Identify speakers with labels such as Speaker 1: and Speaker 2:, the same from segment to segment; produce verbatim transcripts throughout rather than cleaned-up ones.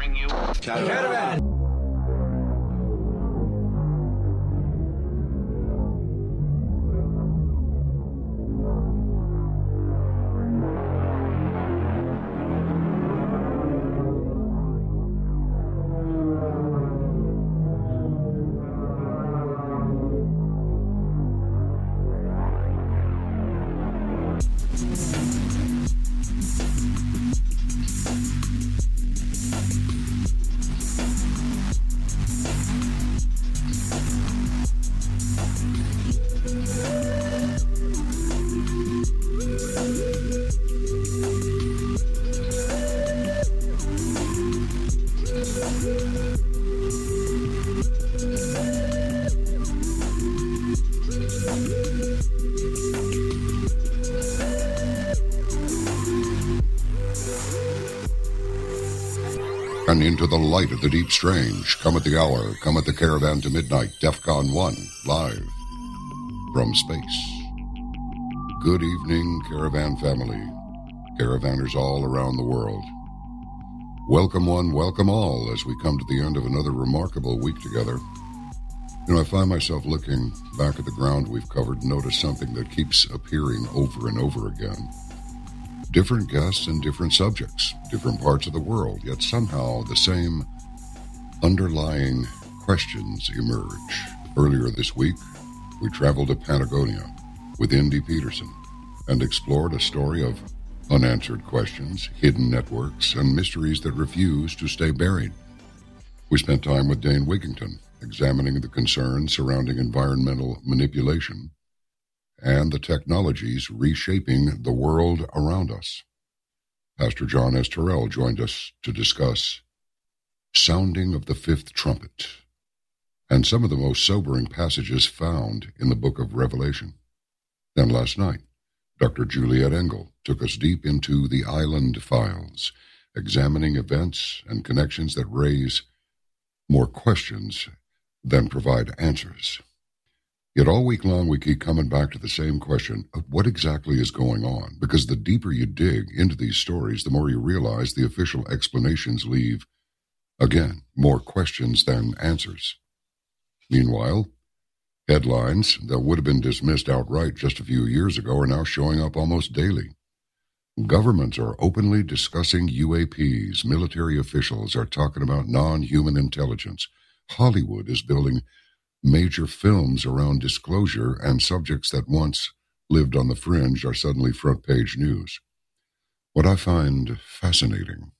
Speaker 1: bring you Caravan.
Speaker 2: And into the light of the deep strange, come at the hour, come at the caravan to midnight, DEFCON one, live from space. Good evening, caravan family, caravanners all around the world. Welcome one, welcome all, as we come to the end of another remarkable week together. You know, I find myself looking back at the ground we've covered and notice something that keeps appearing over and over again. Different guests and different subjects, different parts of the world, yet somehow the same underlying questions emerge. Earlier this week, we traveled to Patagonia with Indy Peterson and explored a story of unanswered questions, hidden networks, and mysteries that refuse to stay buried. We spent time with Dane Wigington, examining the concerns surrounding environmental manipulation and the technologies reshaping the world around us. Pastor John S. Terrell joined us to discuss sounding of the fifth trumpet and some of the most sobering passages found in the book of Revelation. Then last night, Doctor Juliet Engel took us deep into the Island Files, examining events and connections that raise more questions than provide answers. Yet all week long we keep coming back to the same question of what exactly is going on, because the deeper you dig into these stories, the more you realize the official explanations leave, again, more questions than answers. Meanwhile, headlines that would have been dismissed outright just a few years ago are now showing up almost daily. Governments are openly discussing U A Ps. Military officials are talking about non-human intelligence. Hollywood is building major films around disclosure, and subjects that once lived on the fringe are suddenly front-page news. What I find fascinating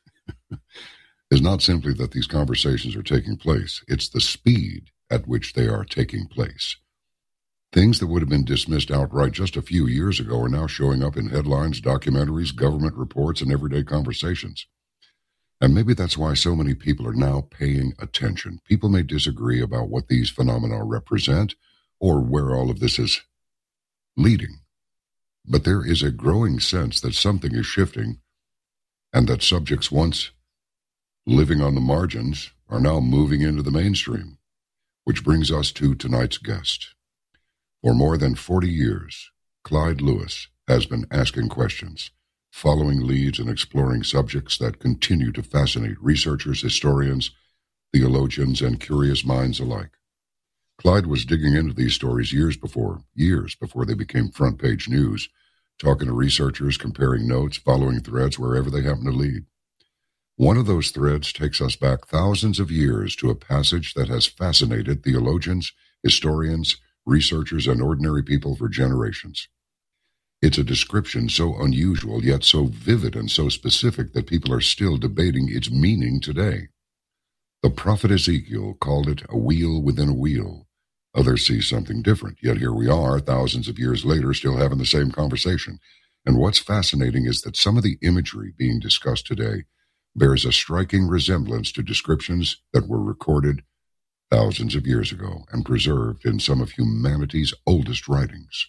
Speaker 2: is not simply that these conversations are taking place, it's the speed at which they are taking place. Things that would have been dismissed outright just a few years ago are now showing up in headlines, documentaries, government reports, and everyday conversations. And maybe that's why so many people are now paying attention. People may disagree about what these phenomena represent or where all of this is leading. But there is a growing sense that something is shifting and that subjects once living on the margins are now moving into the mainstream, which brings us to tonight's guest. For more than forty years, Clyde Lewis has been asking questions, following leads and exploring subjects that continue to fascinate researchers, historians, theologians, and curious minds alike. Clyde was digging into these stories years before, years before they became front-page news, talking to researchers, comparing notes, following threads wherever they happen to lead. One of those threads takes us back thousands of years to a passage that has fascinated theologians, historians, researchers, and ordinary people for generations. It's a description so unusual, yet so vivid and so specific that people are still debating its meaning today. The prophet Ezekiel called it a wheel within a wheel. Others see something different, yet here we are, thousands of years later, still having the same conversation. And what's fascinating is that some of the imagery being discussed today bears a striking resemblance to descriptions that were recorded thousands of years ago and preserved in some of humanity's oldest writings.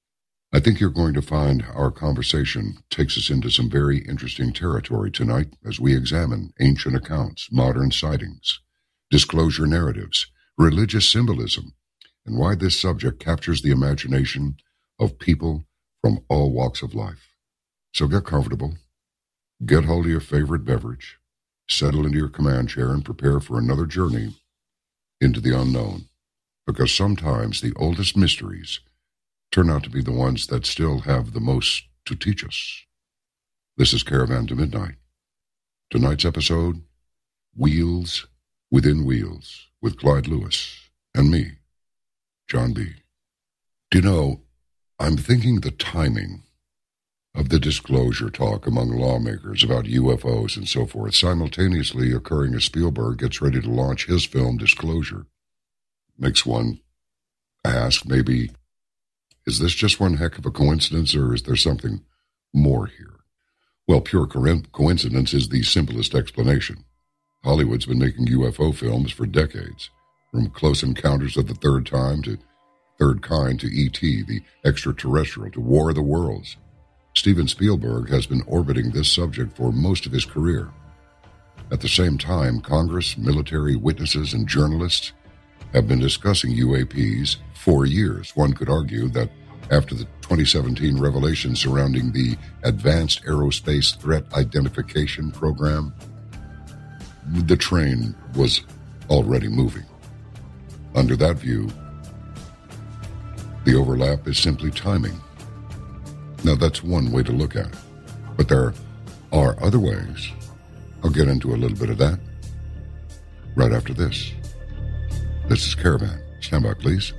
Speaker 2: I think you're going to find our conversation takes us into some very interesting territory tonight as we examine ancient accounts, modern sightings, disclosure narratives, religious symbolism, and why this subject captures the imagination of people from all walks of life. So get comfortable, get hold of your favorite beverage, settle into your command chair and prepare for another journey into the unknown, because sometimes the oldest mysteries turn out to be the ones that still have the most to teach us. This is Caravan to Midnight. Tonight's episode, Wheels Within Wheels, with Clyde Lewis and me, John B. Do you know, I'm thinking the timing of the disclosure talk among lawmakers about U F Os and so forth simultaneously occurring as Spielberg gets ready to launch his film Disclosure makes one ask, maybe, is this just one heck of a coincidence, or is there something more here? Well, pure co- coincidence is the simplest explanation. Hollywood's been making U F O films for decades, from Close Encounters of the Third Time to Third Kind to E T, the extraterrestrial, to War of the Worlds. Steven Spielberg has been orbiting this subject for most of his career. At the same time, Congress, military, witnesses, and journalists have been discussing U A Ps for years. One could argue that after the twenty seventeen revelation surrounding the Advanced Aerospace Threat Identification Program, the train was already moving. Under that view, the overlap is simply timing. Now, that's one way to look at it, but there are other ways. I'll get into a little bit of that right after this. This is Caravan. Stand by, please.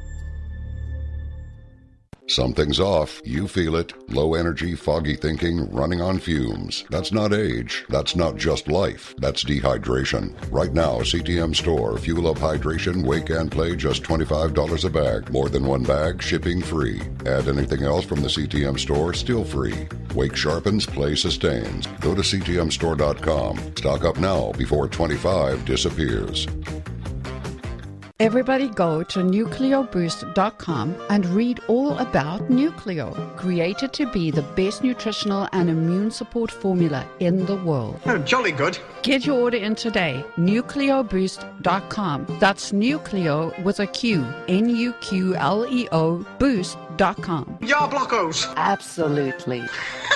Speaker 2: Something's off. You feel it. Low energy, foggy thinking, running on fumes. That's not age. That's not just life. That's dehydration. Right now, C T M Store. Fuel up hydration, wake and play, just twenty-five dollars a bag. More than one bag, shipping free. Add anything else from the C T M Store, still free. Wake sharpens, play sustains. Go to C T M store dot com. Stock up now before twenty-five disappears.
Speaker 1: Everybody go to nucleo boost dot com and read all about Nucleo, created to be the best nutritional and immune support formula in the world.
Speaker 3: Oh, jolly good.
Speaker 1: Get your order in today, nucleo boost dot com. That's Nucleo with a Q, N U Q L E O, boost dot com.
Speaker 3: Ya blockos.
Speaker 1: Absolutely.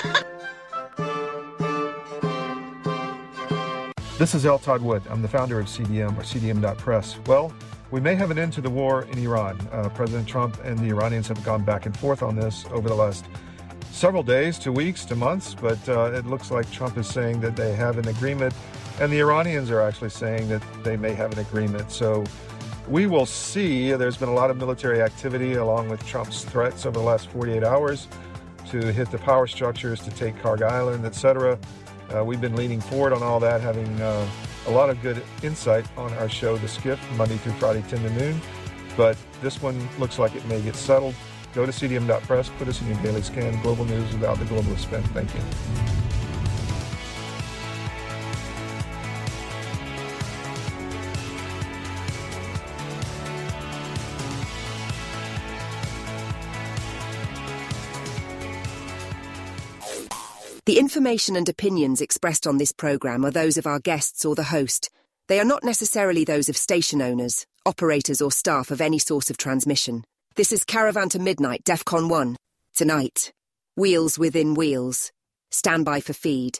Speaker 4: This is L. Todd Wood. I'm the founder of C D M, or C D M dot press. Well, we may have an end to the war in Iran. Uh, President Trump and the Iranians have gone back and forth on this over the last several days, to weeks, to months, but uh, it looks like Trump is saying that they have an agreement, and the Iranians are actually saying that they may have an agreement. So we will see. There's been a lot of military activity along with Trump's threats over the last forty-eight hours to hit the power structures, to take Kharg Island, et cetera. Uh, we've been leaning forward on all that, having uh, a lot of good insight on our show, The Skiff, Monday through Friday, ten to noon. But this one looks like it may get settled. Go to C D M dot press, put us in your daily scan, global news without the globalist spin. Thank you.
Speaker 5: The information and opinions expressed on this program are those of our guests or the host. They are not necessarily those of station owners, operators or staff of any source of transmission. This is Caravan to Midnight, DEFCON one. Tonight, Wheels Within Wheels. Stand by for feed.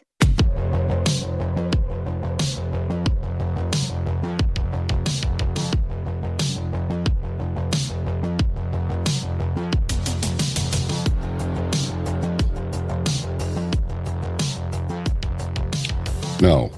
Speaker 2: Now,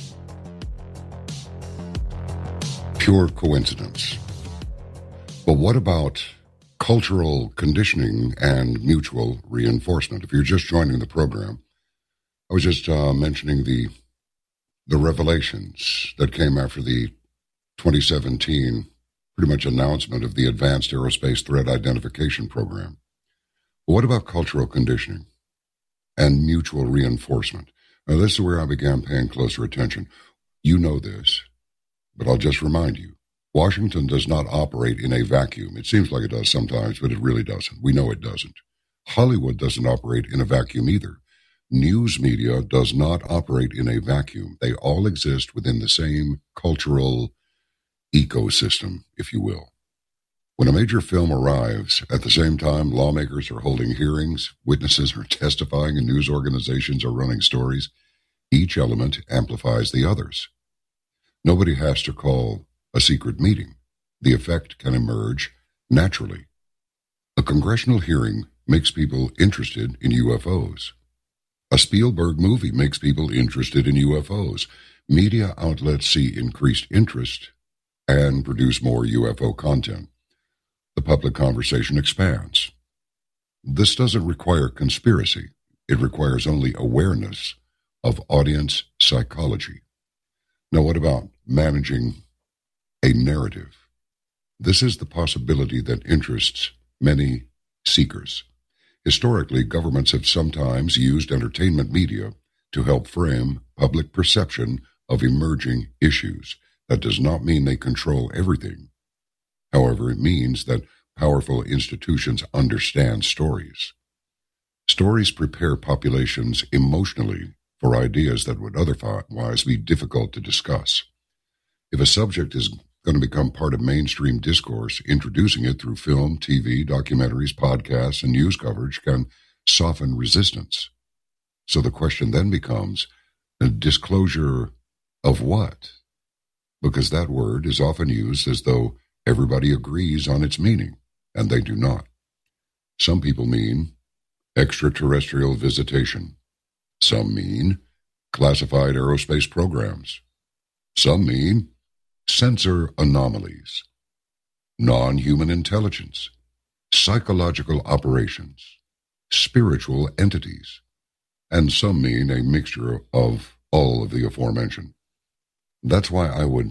Speaker 2: pure coincidence. But what about cultural conditioning and mutual reinforcement? If you're just joining the program, I was just uh, mentioning the the revelations that came after the twenty seventeen pretty much announcement of the Advanced Aerospace Threat Identification Program. But what about cultural conditioning and mutual reinforcement? Now, this is where I began paying closer attention. You know this, but I'll just remind you. Washington does not operate in a vacuum. It seems like it does sometimes, but it really doesn't. We know it doesn't. Hollywood doesn't operate in a vacuum either. News media does not operate in a vacuum. They all exist within the same cultural ecosystem, if you will. When a major film arrives, at the same time, lawmakers are holding hearings, witnesses are testifying, and news organizations are running stories, Each element amplifies the others. Nobody has to call a secret meeting. The effect can emerge naturally. A congressional hearing makes people interested in U F Os. A Spielberg movie makes people interested in U F Os. Media outlets see increased interest and produce more U F O content. The public conversation expands. This doesn't require conspiracy. It requires only awareness of audience psychology. Now, what about managing a narrative? This is the possibility that interests many seekers. Historically, governments have sometimes used entertainment media to help frame public perception of emerging issues. That does not mean they control everything. However, it means that powerful institutions understand stories. Stories prepare populations emotionally for ideas that would otherwise be difficult to discuss. If a subject is going to become part of mainstream discourse, introducing it through film, T V, documentaries, podcasts, and news coverage can soften resistance. So the question then becomes, a disclosure of what? Because that word is often used as though everybody agrees on its meaning, and they do not. Some people mean extraterrestrial visitation. Some mean classified aerospace programs. Some mean sensor anomalies, non-human intelligence, psychological operations, spiritual entities, and some mean a mixture of all of the aforementioned. That's why I would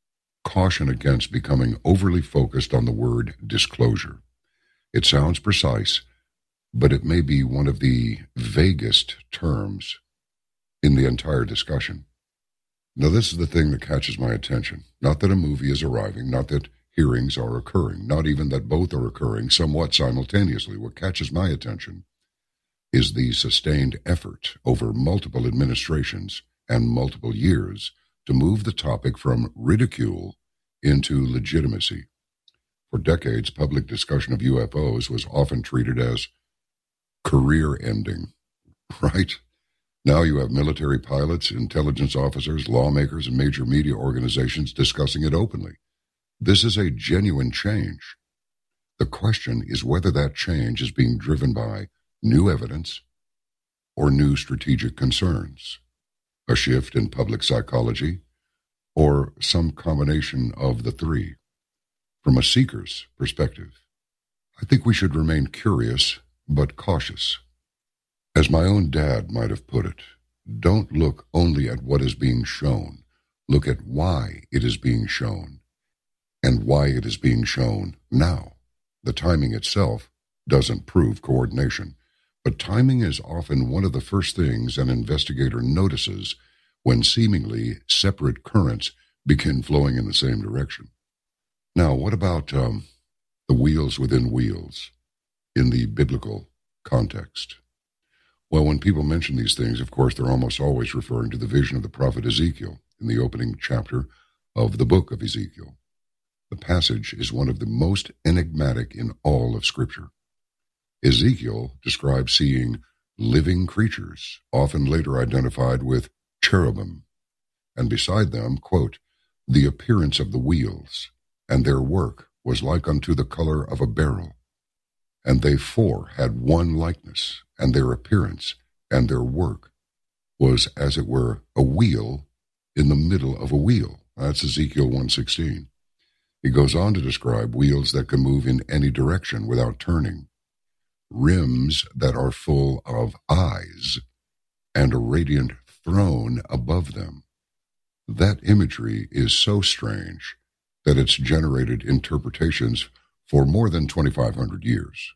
Speaker 2: caution against becoming overly focused on the word disclosure. It sounds precise, but it may be one of the vaguest terms in the entire discussion. Now, this is the thing that catches my attention. Not that a movie is arriving, not that hearings are occurring, not even that both are occurring somewhat simultaneously. What catches my attention is the sustained effort over multiple administrations and multiple years to move the topic from ridicule into legitimacy. For decades, public discussion of U F Os was often treated as career-ending, right? Now you have military pilots, intelligence officers, lawmakers, and major media organizations discussing it openly. This is a genuine change. The question is whether that change is being driven by new evidence or new strategic concerns, a shift in public psychology, or some combination of the three. From a seeker's perspective, I think we should remain curious but cautious. As my own dad might have put it, don't look only at what is being shown. Look at why it is being shown and why it is being shown now. The timing itself doesn't prove coordination, but timing is often one of the first things an investigator notices when seemingly separate currents begin flowing in the same direction. Now, what about um, the wheels within wheels in the biblical context? Well, when people mention these things, of course, they're almost always referring to the vision of the prophet Ezekiel in the opening chapter of the book of Ezekiel. The passage is one of the most enigmatic in all of Scripture. Ezekiel describes seeing living creatures, often later identified with cherubim, and beside them, quote, the appearance of the wheels, and their work was like unto the color of a beryl. And they four had one likeness, and their appearance and their work was as it were a wheel in the middle of a wheel. That's Ezekiel one sixteen. He goes on to describe wheels that can move in any direction without turning, rims that are full of eyes, and a radiant throne above them. That imagery is so strange that it's generated interpretations for more than twenty-five hundred years.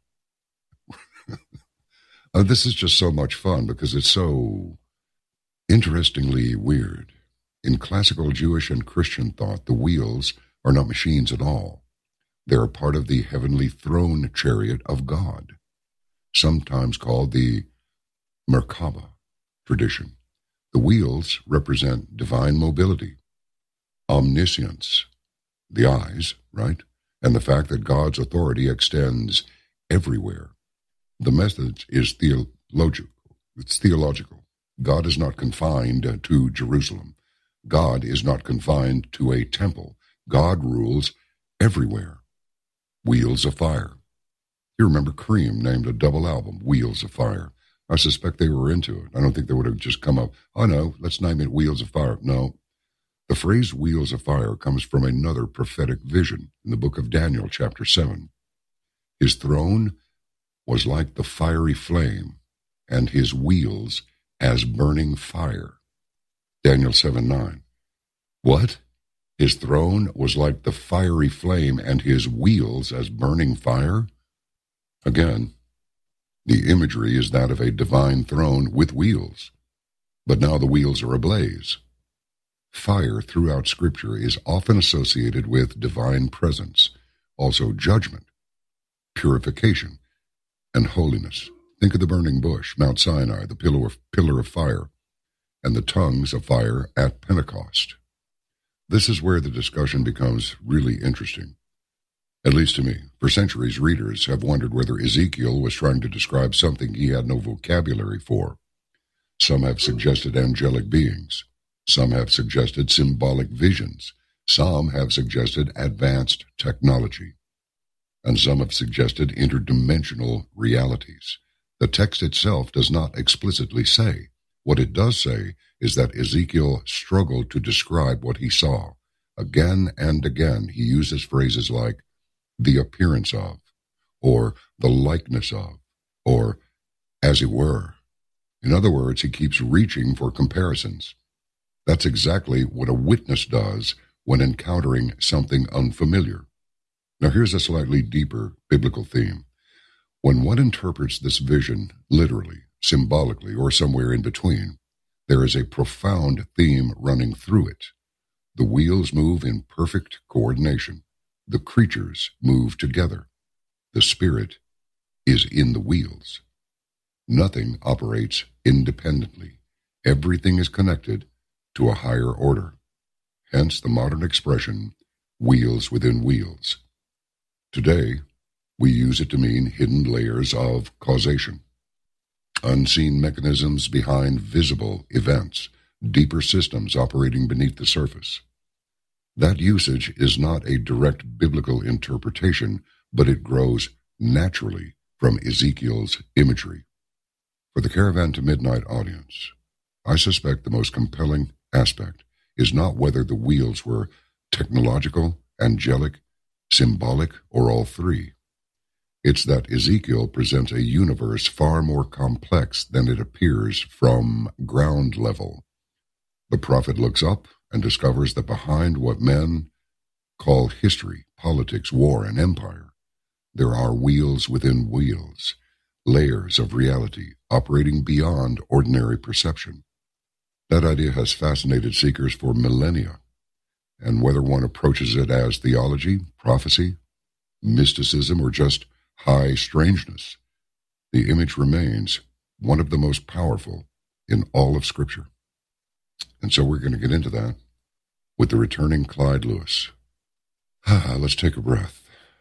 Speaker 2: uh, this is just so much fun because it's so interestingly weird. In classical Jewish and Christian thought, the wheels are not machines at all. They are part of the heavenly throne chariot of God, sometimes called the Merkabah tradition. The wheels represent divine mobility, omniscience, the eyes, right? And the fact that God's authority extends everywhere. The message is theological. It's theological. God is not confined to Jerusalem. God is not confined to a temple. God rules everywhere. Wheels of Fire. You remember Cream named a double album, Wheels of Fire. I suspect they were into it. I don't think they would have just come up, oh no, let's name it Wheels of Fire. No. The phrase Wheels of Fire comes from another prophetic vision in the book of Daniel, chapter seven. His throne was like the fiery flame, and his wheels as burning fire. Daniel seven nine. What? His throne was like the fiery flame, and his wheels as burning fire? Again, the imagery is that of a divine throne with wheels, but now the wheels are ablaze. Fire throughout Scripture is often associated with divine presence, also judgment, purification, and holiness. Think of the burning bush, Mount Sinai, the pillar of, pillar of fire, and the tongues of fire at Pentecost. This is where the discussion becomes really interesting, at least to me. For centuries, readers have wondered whether Ezekiel was trying to describe something he had no vocabulary for. Some have suggested angelic beings. Some have suggested symbolic visions. Some have suggested advanced technology. And some have suggested interdimensional realities. The text itself does not explicitly say. What it does say is that Ezekiel struggled to describe what he saw. Again and again, he uses phrases like the appearance of, or the likeness of, or as it were. In other words, he keeps reaching for comparisons. That's exactly what a witness does when encountering something unfamiliar. Now here's a slightly deeper biblical theme. When one interprets this vision literally, symbolically, or somewhere in between, there is a profound theme running through it. The wheels move in perfect coordination. The creatures move together. The Spirit is in the wheels. Nothing operates independently. Everything is connected to a higher order. Hence the modern expression, wheels within wheels. Today, we use it to mean hidden layers of causation, unseen mechanisms behind visible events, deeper systems operating beneath the surface. That usage is not a direct biblical interpretation, but it grows naturally from Ezekiel's imagery. For the Caravan to Midnight audience, I suspect the most compelling aspect is not whether the wheels were technological, angelic, symbolic, or all three. It's that Ezekiel presents a universe far more complex than it appears from ground level. The prophet looks up and discovers that behind what men call history, politics, war, and empire, there are wheels within wheels, layers of reality operating beyond ordinary perception. That idea has fascinated seekers for millennia, and whether one approaches it as theology, prophecy, mysticism, or just high strangeness, the image remains one of the most powerful in all of Scripture. And so we're going to get into that with the returning Clyde Lewis. Ah, let's take a breath.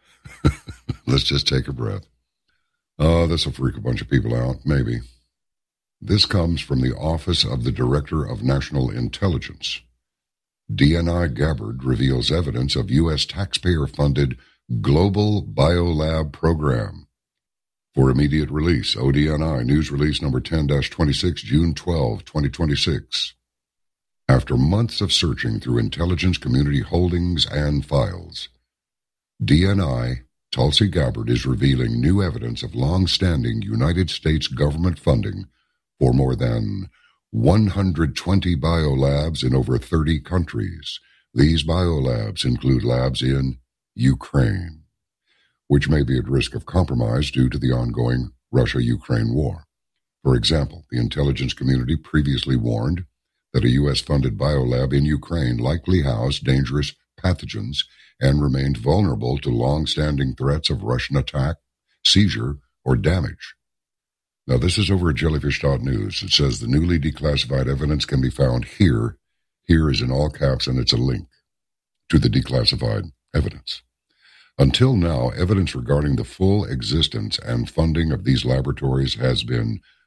Speaker 2: Let's just take a breath. Oh, this will freak a bunch of people out, maybe. This comes from the Office of the Director of National Intelligence. D N I Gabbard reveals evidence of U S taxpayer-funded Global Biolab Program. For immediate release, O D N I, News Release Number ten dash twenty-six, June twelfth, twenty twenty-six. After months of searching through intelligence community holdings and files, D N I Tulsi Gabbard is revealing new evidence of long-standing United States government funding for more than one hundred twenty biolabs in over thirty countries. These biolabs include labs in Ukraine, which may be at risk of compromise due to the ongoing Russia-Ukraine war. For example, the intelligence community previously warned that a U S-funded biolab in Ukraine likely housed dangerous pathogens and remained vulnerable to long-standing threats of Russian attack, seizure, or damage. Now, this is over at jellyfish dot news. It says the newly declassified evidence can be found here. Here is in all caps, and it's a link to the declassified evidence. Until now, evidence regarding the full existence and funding of these laboratories has been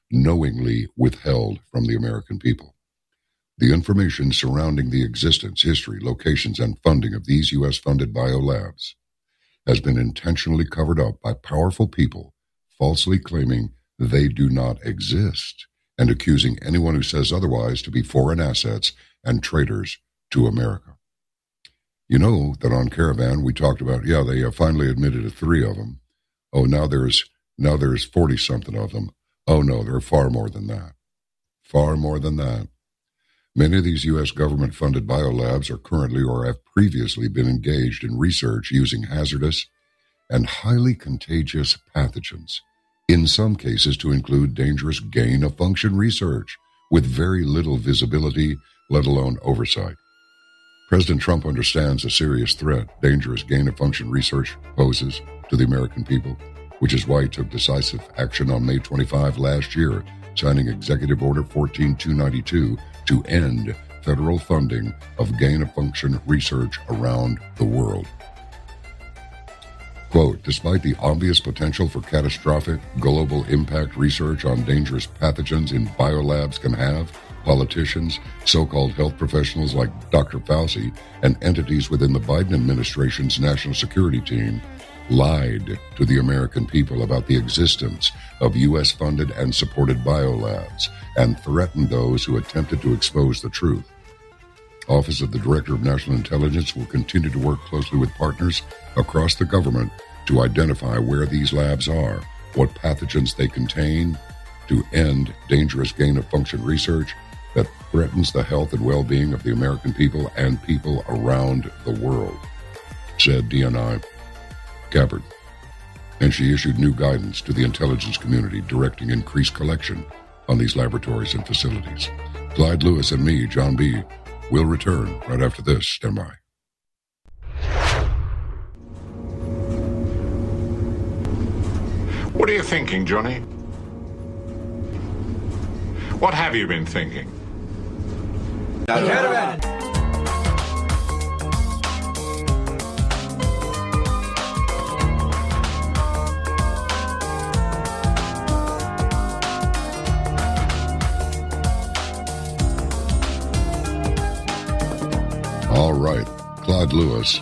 Speaker 2: knowingly withheld from the American people. The information surrounding the existence, history, locations, and funding of these U S-funded biolabs has been intentionally covered up by powerful people falsely claiming they do not exist and accusing anyone who says otherwise to be foreign assets and traitors to America. You know that on Caravan we talked about, yeah, they uh, finally admitted to three of them. Oh, now there's now there's forty-something of them. Oh, no, there are far more than that. Far more than that. Many of these U S government-funded biolabs are currently or have previously been engaged in research using hazardous and highly contagious pathogens, in some cases to include dangerous gain-of-function research with very little visibility, let alone oversight. President Trump understands the serious threat dangerous gain-of-function research poses to the American people, which is why he took decisive action on May twenty-fifth last year, signing Executive Order fourteen two ninety-two to end federal funding of gain-of-function research around the world. Quote, despite the obvious potential for catastrophic global impact research on dangerous pathogens in biolabs can have, politicians, so-called health professionals like Doctor Fauci, and entities within the Biden administration's national security team lied to the American people about the existence of U S-funded and supported biolabs and threatened those who attempted to expose the truth. Office of the Director of National Intelligence will continue to work closely with partners across the government to identify where these labs are, what pathogens they contain, to end dangerous gain-of-function research that threatens the health and well-being of the American people and people around the world, said D N I Gabbard. And she issued new guidance to the intelligence community directing increased collection on these laboratories and facilities. Clyde Lewis and me, John B., will return right after this. Stand by.
Speaker 3: What are you thinking, Johnny? What have you been thinking?
Speaker 6: Caravan.
Speaker 2: All right, Clyde Lewis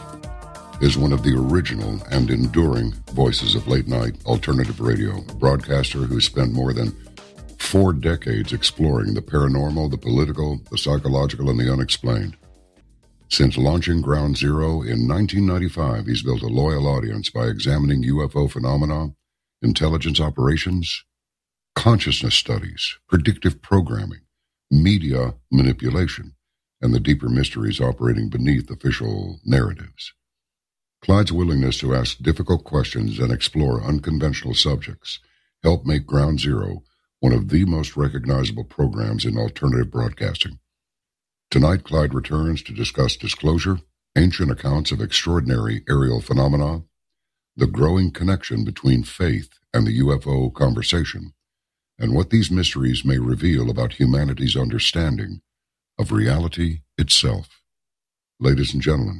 Speaker 2: is one of the original and enduring voices of late-night alternative radio, a broadcaster who spent more than four decades exploring the paranormal, the political, the psychological, and the unexplained. Since launching Ground Zero in nineteen ninety-five, he's built a loyal audience by examining U F O phenomena, intelligence operations, consciousness studies, predictive programming, media manipulation, and the deeper mysteries operating beneath official narratives. Clyde's willingness to ask difficult questions and explore unconventional subjects helped make Ground Zero one of the most recognizable programs in alternative broadcasting. Tonight, Clyde returns to discuss disclosure, ancient accounts of extraordinary aerial phenomena, the growing connection between faith and the U F O conversation, and what these mysteries may reveal about humanity's understanding of reality itself. Ladies and gentlemen,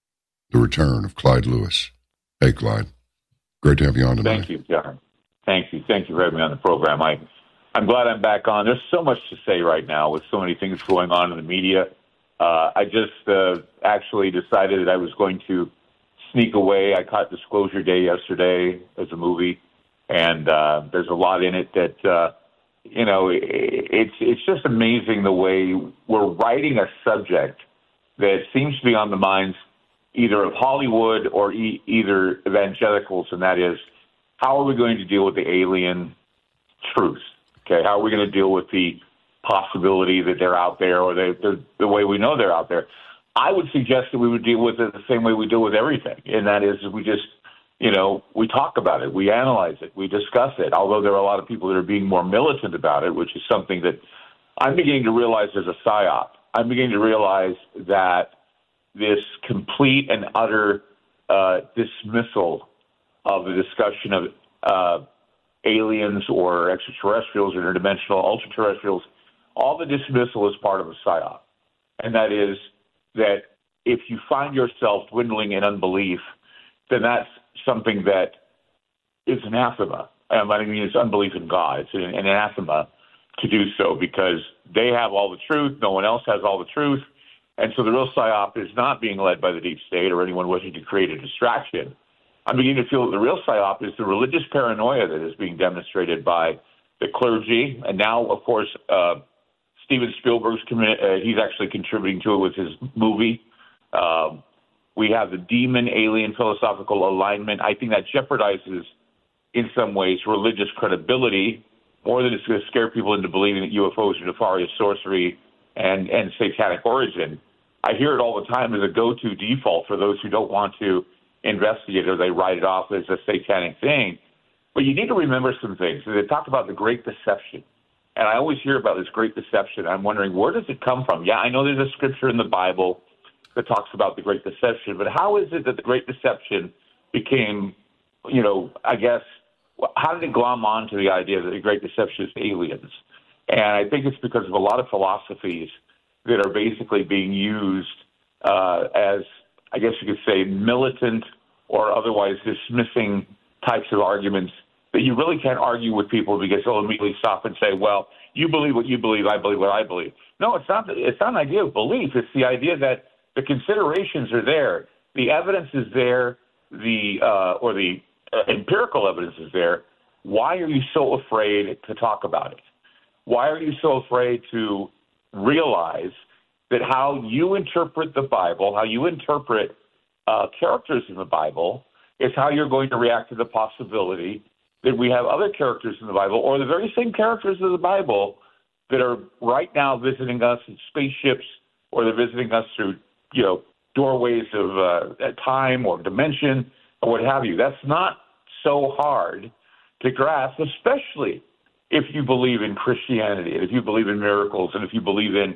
Speaker 2: the return of Clyde Lewis. Hey, Clyde. Great to have you on tonight.
Speaker 7: Thank you, John. Thank you. Thank you for having me on the program. I, I'm glad I'm back on. There's so much to say right now with so many things going on in the media. Uh, I just uh, actually decided that I was going to sneak away. I caught Disclosure Day yesterday as a movie, and uh, there's a lot in it that, uh, you know, it's it's just amazing the way we're writing a subject that seems to be on the minds either of Hollywood or e- either evangelicals, and that is, how are we going to deal with the alien truth? Okay, how are we going to deal with the possibility that they're out there, or they, they're, the way we know they're out there? I would suggest that we would deal with it the same way we deal with everything, and that is we just, you know, we talk about it, we analyze it, we discuss it, although there are a lot of people that are being more militant about it, which is something that I'm beginning to realize there's a psyop. I'm beginning to realize that this complete and utter uh, dismissal of the discussion of uh, aliens or extraterrestrials or interdimensional ultra-terrestrials, all the dismissal is part of a psyop. And that is that if you find yourself dwindling in unbelief, then that's something that is anathema. Um, I mean, it's unbelief in God. It's an, an anathema to do so because they have all the truth. No one else has all the truth. And so the real psyop is not being led by the deep state or anyone wishing to create a distraction. I'm beginning to feel that the real psyop is the religious paranoia that is being demonstrated by the clergy. And now, of course, uh, Steven Spielberg's commi- uh, he's actually contributing to it with his movie. Um, we have the demon-alien philosophical alignment. I think that jeopardizes, in some ways, religious credibility more than it's going to scare people into believing that U F Os are nefarious sorcery and, and satanic origin. I hear it all the time as a go-to default for those who don't want to investigate or they write it off as a satanic thing. But you need to remember some things. They talk about the Great Deception. And I always hear about this Great Deception. I'm wondering, where does it come from? Yeah, I know there's a scripture in the Bible that talks about the Great Deception, but how is it that the Great Deception became, you know, I guess, how did it glom on to the idea that the Great Deception is aliens? And I think it's because of a lot of philosophies that are basically being used uh, as, I guess you could say, militant or otherwise dismissing types of arguments that you really can't argue with people because they'll immediately stop and say, well, you believe what you believe, I believe what I believe. No, it's not. It's not an idea of belief. It's the idea that the considerations are there. The evidence is there, the uh, or the uh, empirical evidence is there. Why are you so afraid to talk about it? Why are you so afraid to realize that how you interpret the Bible, how you interpret uh, characters in the Bible, is how you're going to react to the possibility that we have other characters in the Bible, or the very same characters of the Bible that are right now visiting us in spaceships, or they're visiting us through, you know, doorways of uh, time or dimension or what have you. That's not so hard to grasp, especially if you believe in Christianity, and if you believe in miracles, and if you believe in,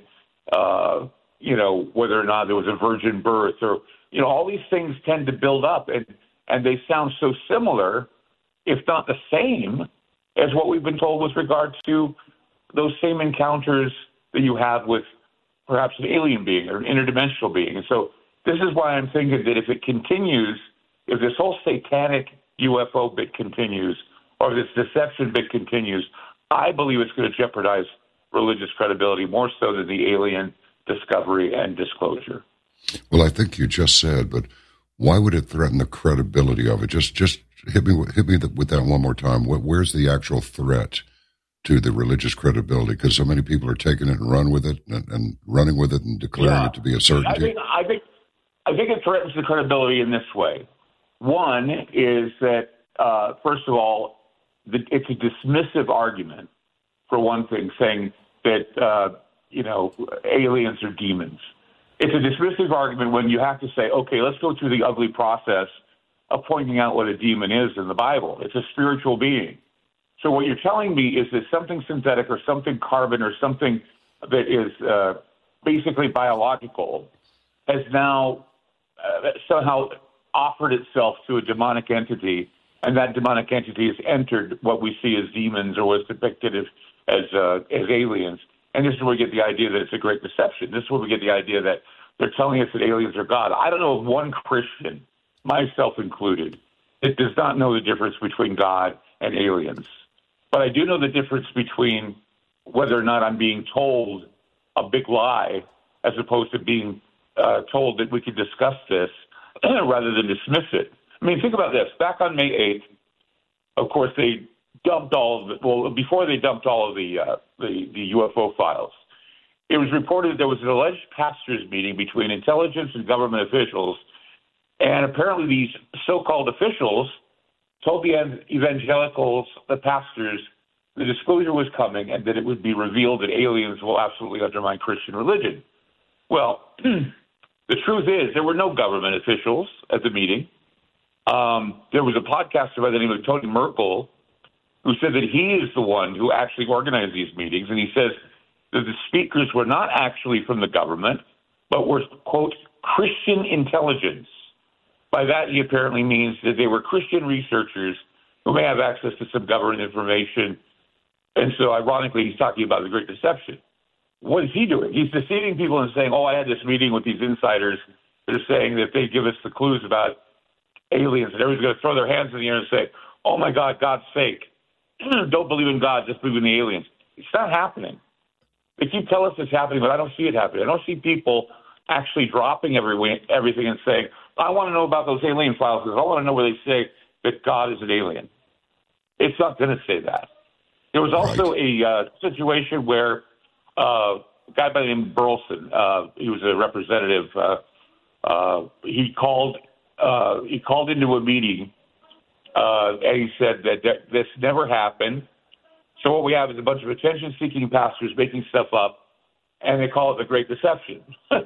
Speaker 7: uh, you know, whether or not there was a virgin birth, or, you know, all these things tend to build up, and, and they sound so similar, if not the same, as what we've been told with regard to those same encounters that you have with perhaps an alien being or an interdimensional being. And so this is why I'm thinking that if it continues, if this whole satanic U F O bit continues, or this deception bit continues, I believe it's going to jeopardize religious credibility more so than the alien discovery and disclosure.
Speaker 2: Well, I think you just said, but why would it threaten the credibility of it? Just just hit me, hit me with that one more time. Where's the actual threat to the religious credibility? Because so many people are taking it and run with it and, and running with it and declaring yeah. it to be a certainty.
Speaker 7: I think, I think I think it threatens the credibility in this way. One is that, uh, first of all, the, it's a dismissive argument, for one thing, saying that, uh, you know, aliens are demons. It's a dismissive argument when you have to say, okay, let's go through the ugly process of pointing out what a demon is in the Bible. It's a spiritual being. So what you're telling me is that something synthetic or something carbon or something that is uh, basically biological has now uh, somehow offered itself to a demonic entity, and that demonic entity has entered what we see as demons or was depicted as as, uh, as aliens. And this is where we get the idea that it's a great deception. This is where we get the idea that they're telling us that aliens are God. I don't know of one Christian, myself included, that does not know the difference between God and aliens. But I do know the difference between whether or not I'm being told a big lie as opposed to being uh, told that we could discuss this rather than dismiss it. I mean, think about this. Back on May eighth, of course, they dumped all of the, well, before they dumped all of the, uh, the, the U F O files, it was reported there was an alleged pastors' meeting between intelligence and government officials, and apparently these so-called officials told the evangelicals, the pastors, the disclosure was coming and that it would be revealed that aliens will absolutely undermine Christian religion. Well, the truth is there were no government officials at the meeting. Um, there was a podcaster by the name of Tony Merkel who said that he is the one who actually organized these meetings, and he says that the speakers were not actually from the government, but were, quote, Christian intelligence. By that, he apparently means that they were Christian researchers who may have access to some government information. And so, ironically, he's talking about the Great Deception. What is he doing? He's deceiving people and saying, oh, I had this meeting with these insiders that are saying that they give us the clues about aliens, and everybody's going to throw their hands in the air and say, oh, my God, God's fake. don't believe in God, just believe in the aliens. It's not happening. They keep telling us it's happening, but I don't see it happening. I don't see people actually dropping every, everything and saying, I want to know about those alien files because I want to know where they say that God is an alien. It's not going to say that. There was also right. a uh, situation where uh, a guy by the name of Burleson, uh, he was a representative, uh, uh, he called uh, he called into a meeting uh, and he said that, that this never happened. So what we have is a bunch of attention-seeking pastors making stuff up, and they call it the Great Deception.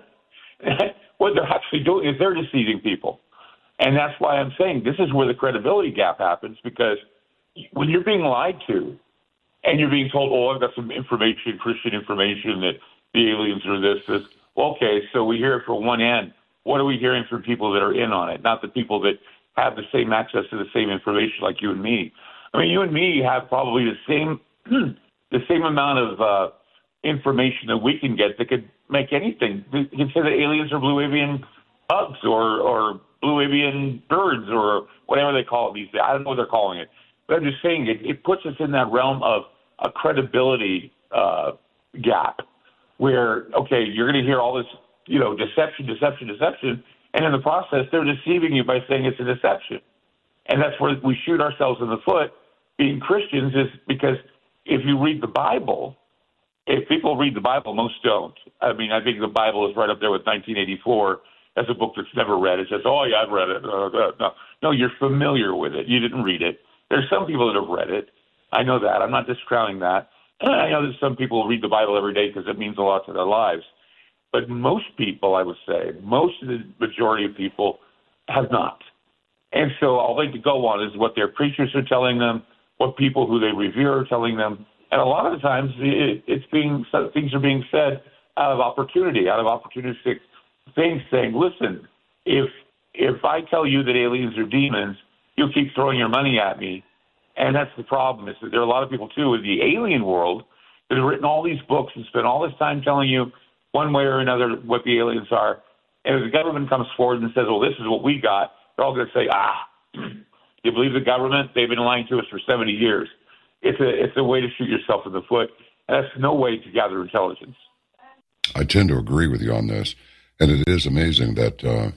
Speaker 7: What they're actually doing is they're deceiving people. And that's why I'm saying this is where the credibility gap happens, because when you're being lied to and you're being told, oh, I've got some information, Christian information, that the aliens are this, this. Well, okay, so we hear it from one end. What are we hearing from people that are in on it, not the people that have the same access to the same information like you and me? I mean, you and me have probably the same the same amount of uh, information that we can get that could make anything. You can say that aliens are blue avian bugs or, or blue avian birds or whatever they call it these days. I don't know what they're calling it. But I'm just saying it, it puts us in that realm of a credibility uh, gap where, okay, you're going to hear all this, you know, deception, deception, deception, and in the process, they're deceiving you by saying it's a deception. And that's where we shoot ourselves in the foot being Christians, is because if you read the Bible, if people read the Bible, most don't. I mean, I think the Bible is right up there with nineteen eighty-four as a book that's never read. It says, oh, yeah, I've read it. Uh, no, no, you're familiar with it. You didn't read it. There's some people that have read it. I know that. I'm not discounting that. I know that some people read the Bible every day because it means a lot to their lives. But most people, I would say, most of the majority of people have not. And so all they can go on is what their preachers are telling them, what people who they revere are telling them. And a lot of the times it, it's being things are being said out of opportunity, out of opportunistic things, saying, listen, if if I tell you that aliens are demons, you'll keep throwing your money at me. And that's the problem, is that there are a lot of people, too, in the alien world that have written all these books and spent all this time telling you one way or another what the aliens are. And if the government comes forward and says, well, this is what we got, they're all going to say, ah, you believe the government? They've been lying to us for seventy years. It's a it's a way to shoot yourself in the foot. And that's no way to gather intelligence.
Speaker 2: I tend to agree with you on this. And it is amazing that uh,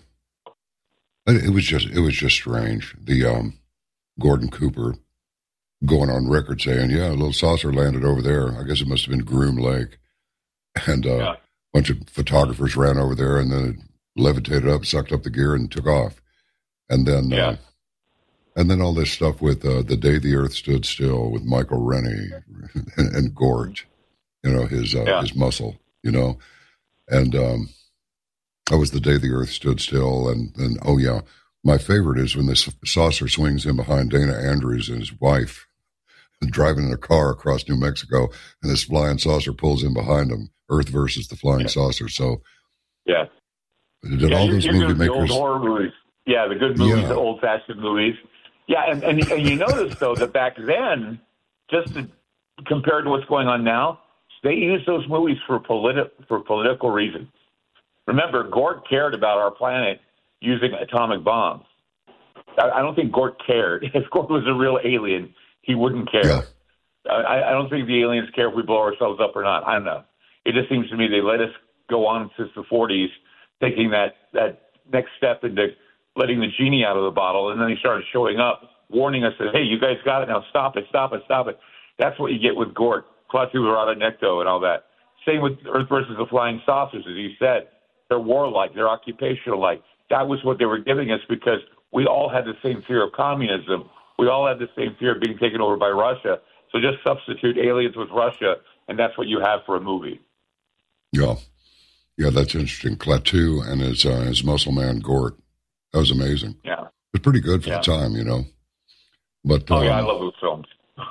Speaker 2: it was just it was just strange. The um, Gordon Cooper going on record saying, yeah, a little saucer landed over there. I guess it must have been Groom Lake. And uh, yeah. a bunch of photographers ran over there and then it levitated up, sucked up the gear, and took off. And then, yeah. uh, and then all this stuff with uh, The Day the Earth Stood Still with Michael Rennie and, and Gort, you know, his uh, yeah. his muscle, you know. And um, that was The Day the Earth Stood Still. And then, oh, yeah, my favorite is when this saucer swings in behind Dana Andrews and his wife driving in a car across New Mexico, and this flying saucer pulls in behind them. Earth versus the flying yeah. saucer. So,
Speaker 7: yeah.
Speaker 2: Did
Speaker 7: yeah,
Speaker 2: all
Speaker 7: you're,
Speaker 2: those
Speaker 7: you're
Speaker 2: movie
Speaker 7: the
Speaker 2: makers...
Speaker 7: old horror movies. Yeah, the good movies,
Speaker 2: yeah.
Speaker 7: the old-fashioned movies. Yeah, and, and, and you notice, though, that back then, just to, compared to what's going on now, they used those movies for, politi- for political reasons. Remember, Gort cared about our planet using atomic bombs. I, I don't think Gort cared. If Gort was a real alien, he wouldn't care. Yeah. I, I don't think the aliens care if we blow ourselves up or not. I don't know. It just seems to me they let us go on since the forties, taking that, that next step into letting the genie out of the bottle, and then they started showing up, warning us that, hey, you guys got it, now stop it, stop it, stop it. That's what you get with Gort, Klaatu Barada Necto, and all that. Same with Earth versus the Flying Saucers, as you said. They're warlike, they're occupational-like. That was what they were giving us because we all had the same fear of communism. We all had the same fear of being taken over by Russia. So just substitute aliens with Russia, and that's what you have for a movie.
Speaker 2: Yeah. Yeah, that's interesting. Klaatu and his, uh, his muscle man, Gort. That was amazing.
Speaker 7: Yeah.
Speaker 2: It was pretty good for
Speaker 7: yeah.
Speaker 2: the time, you know. But
Speaker 7: Oh,
Speaker 2: um,
Speaker 7: yeah, I love those films.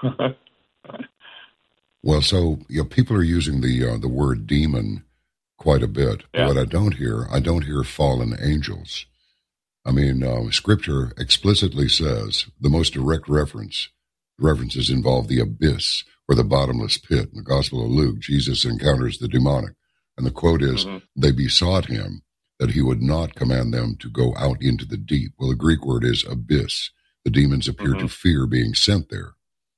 Speaker 2: Well, so you know, people are using the uh, the word demon quite a bit.
Speaker 7: Yeah.
Speaker 2: But what I don't hear, I don't hear fallen angels. I mean, uh, Scripture explicitly says the most direct reference references involve the abyss or the bottomless pit. In the Gospel of Luke, Jesus encounters the demonic, and the quote is, mm-hmm. "They besought him that he would not command them to go out into the deep." Well, the Greek word is abyss. The demons appear mm-hmm. to fear being sent there.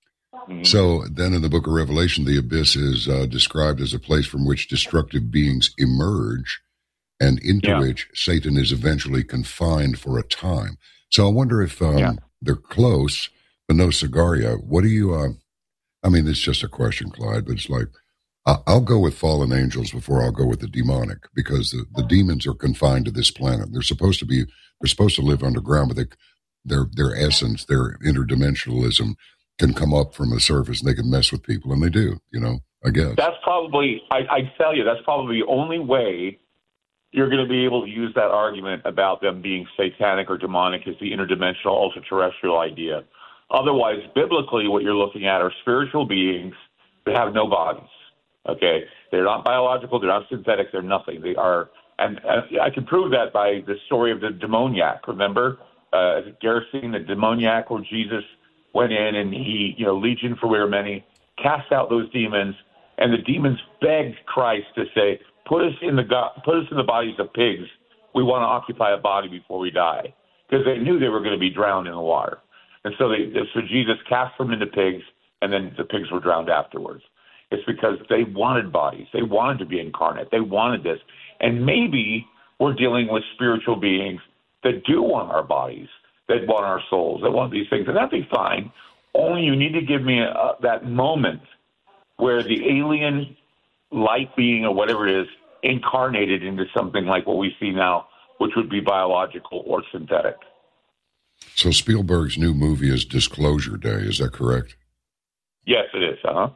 Speaker 7: Mm-hmm.
Speaker 2: So then in the book of Revelation, the abyss is uh, described as a place from which destructive beings emerge and into
Speaker 7: Yeah.
Speaker 2: which Satan is eventually confined for a time. So I wonder if um,
Speaker 7: Yeah.
Speaker 2: they're close, but no cigar yet. What do you, uh, I mean, it's just a question, Clyde, but it's like, I- I'll go with fallen angels before I'll go with the demonic, because the, the demons are confined to this planet. They're supposed to be, they're supposed to live underground, but they, their, their essence, their interdimensionalism can come up from the surface and they can mess with people, and they do, you know, I guess.
Speaker 7: That's probably, I, I tell you, that's probably the only way you're going to be able to use that argument about them being satanic or demonic is the interdimensional ultra-terrestrial idea. Otherwise, biblically, what you're looking at are spiritual beings that have no bodies. Okay, they're not biological, they're not synthetic, they're nothing. They are, and, and I can prove that by the story of the demoniac. Remember, uh, Gerasene, the demoniac, where Jesus went in and he, you know, legion for where many, cast out those demons, and the demons begged Christ to say, "Put us in the go- put us in the bodies of pigs. We want to occupy a body before we die," because they knew they were going to be drowned in the water, and so they, so Jesus cast them into pigs, and then the pigs were drowned afterwards. It's because they wanted bodies. They wanted to be incarnate. They wanted this. And maybe we're dealing with spiritual beings that do want our bodies, that want our souls, that want these things. And that'd be fine. Only you need to give me a, that moment where the alien light being or whatever it is incarnated into something like what we see now, which would be biological or synthetic.
Speaker 2: So Spielberg's new movie is Disclosure Day. Is that correct?
Speaker 7: Yes, it is. Uh-huh.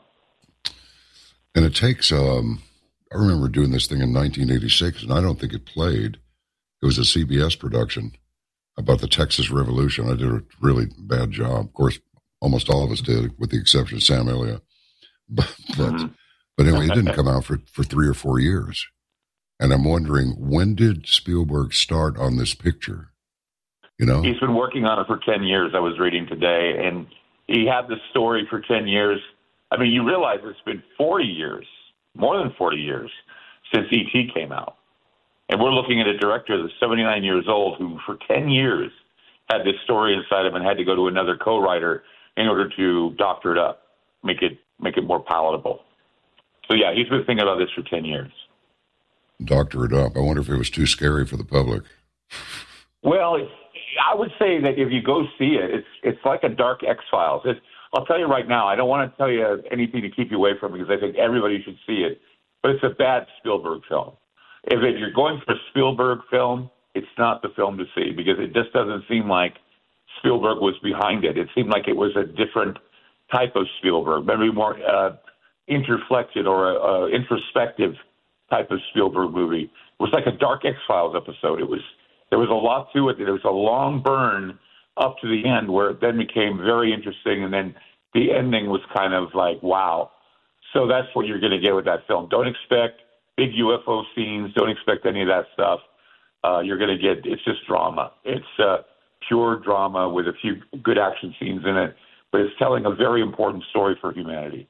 Speaker 2: And it takes, um, I remember doing this thing in nineteen eighty-six, and I don't think it played. It was a C B S production about the Texas Revolution. I did a really bad job. Of course, almost all of us did, with the exception of Sam Elliott. But, but,
Speaker 7: Mm-hmm.
Speaker 2: but anyway, it didn't come out for, for three or four years. And I'm wondering, when did Spielberg start on this picture? You know?
Speaker 7: He's been working on it for ten years, I was reading today, and he had this story for ten years. I mean, you realize it's been forty years, more than forty years, since E T came out. And we're looking at a director that's seventy-nine years old who, for ten years, had this story inside him and had to go to another co-writer in order to doctor it up, make it make it more palatable. So, yeah, he's been thinking about this for ten years.
Speaker 2: Doctor it up. I wonder if it was too scary for the public.
Speaker 7: Well, it's, I would say that if you go see it, it's it's like a dark X-Files. It's, I'll tell you right now, I don't want to tell you anything to keep you away from it because I think everybody should see it, but it's a bad Spielberg film. If it, you're going for a Spielberg film, it's not the film to see because it just doesn't seem like Spielberg was behind it. It seemed like it was a different type of Spielberg, maybe more uh, introspective or a, a introspective type of Spielberg movie. It was like a dark X-Files episode. It was there was a lot to it. There was a long burn up to the end where it then became very interesting, and then the ending was kind of like, wow. So that's what you're going to get with that film. Don't expect big U F O scenes. Don't expect any of that stuff. Uh, you're going to get, it's just drama. It's uh, pure drama with a few good action scenes in it, but it's telling a very important story for humanity.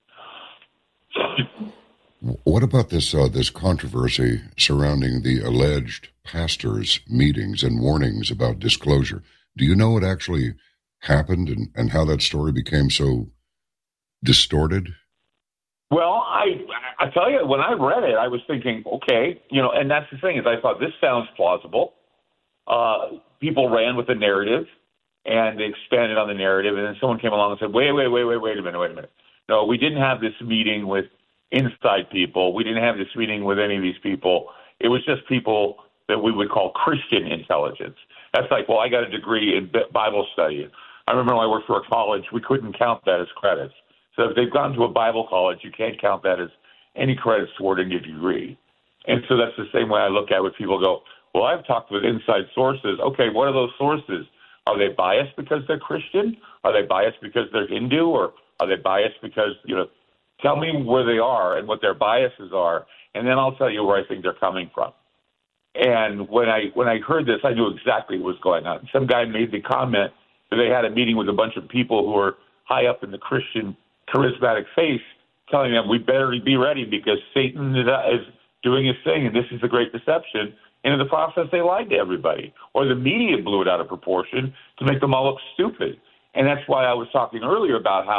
Speaker 2: What about this uh, this controversy surrounding the alleged pastors' meetings and warnings about disclosure? Do you know what actually happened and, and how that story became so distorted?
Speaker 7: Well, I I tell you, when I read it, I was thinking, okay, you know, and that's the thing is I thought this sounds plausible. Uh, people ran with the narrative, and they expanded on the narrative, and then someone came along and said, wait, wait, wait, wait, wait a minute, wait a minute. No, we didn't have this meeting with inside people. We didn't have this meeting with any of these people. It was just people that we would call Christian intelligence. That's like, well, I got a degree in Bible study. I remember when I worked for a college, we couldn't count that as credits. So if they've gone to a Bible college, you can't count that as any credits toward any degree. And so that's the same way I look at it when people go, well, I've talked with inside sources. Okay, what are those sources? Are they biased because they're Christian? Are they biased because they're Hindu? Or are they biased because, you know, tell me where they are and what their biases are, and then I'll tell you where I think they're coming from. And when I when I heard this, I knew exactly what was going on. Some guy made the comment that they had a meeting with a bunch of people who were high up in the Christian charismatic faith, telling them we better be ready because Satan is, uh, is doing his thing, and this is the great deception. And in the process, they lied to everybody, or the media blew it out of proportion to make them all look stupid. And that's why I was talking earlier about how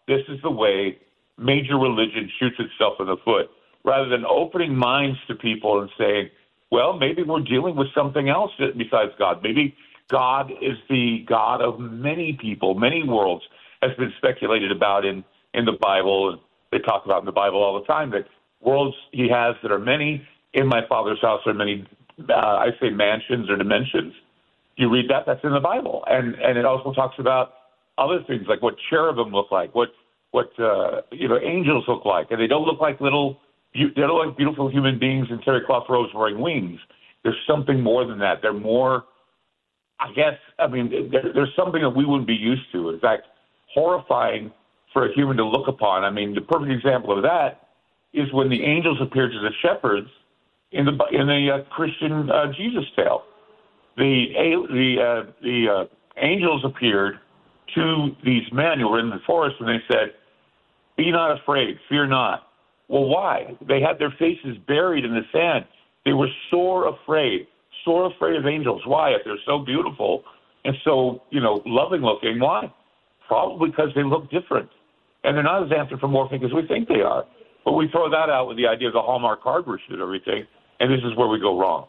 Speaker 7: this is the way major religion shoots itself in the foot, rather than opening minds to people and saying, well, maybe we're dealing with something else besides God. Maybe God is the God of many people, many worlds, has been speculated about in, in the Bible. And they talk about in the Bible all the time that worlds he has that are many. In my Father's house are many, uh, I say mansions or dimensions. You read that, that's in the Bible. And and it also talks about other things like what cherubim look like, what what uh, you know angels look like, and they don't look like little, they don't look like beautiful human beings in terry cloth robes wearing wings. There's something more than that. They're more, I guess, I mean, there, there's something that we wouldn't be used to. In fact, horrifying for a human to look upon. I mean, the perfect example of that is when the angels appeared to the shepherds in the in the uh, Christian uh, Jesus tale. The the uh, the uh, angels appeared to these men who were in the forest, and they said, "Be not afraid, fear not." Well, why? They had their faces buried in the sand. They were sore afraid, sore afraid of angels. Why? If they're so beautiful and so, you know, loving looking, why? Probably because they look different, and they're not as anthropomorphic as we think they are. But we throw that out with the idea of the Hallmark card version and everything, and this is where we go wrong.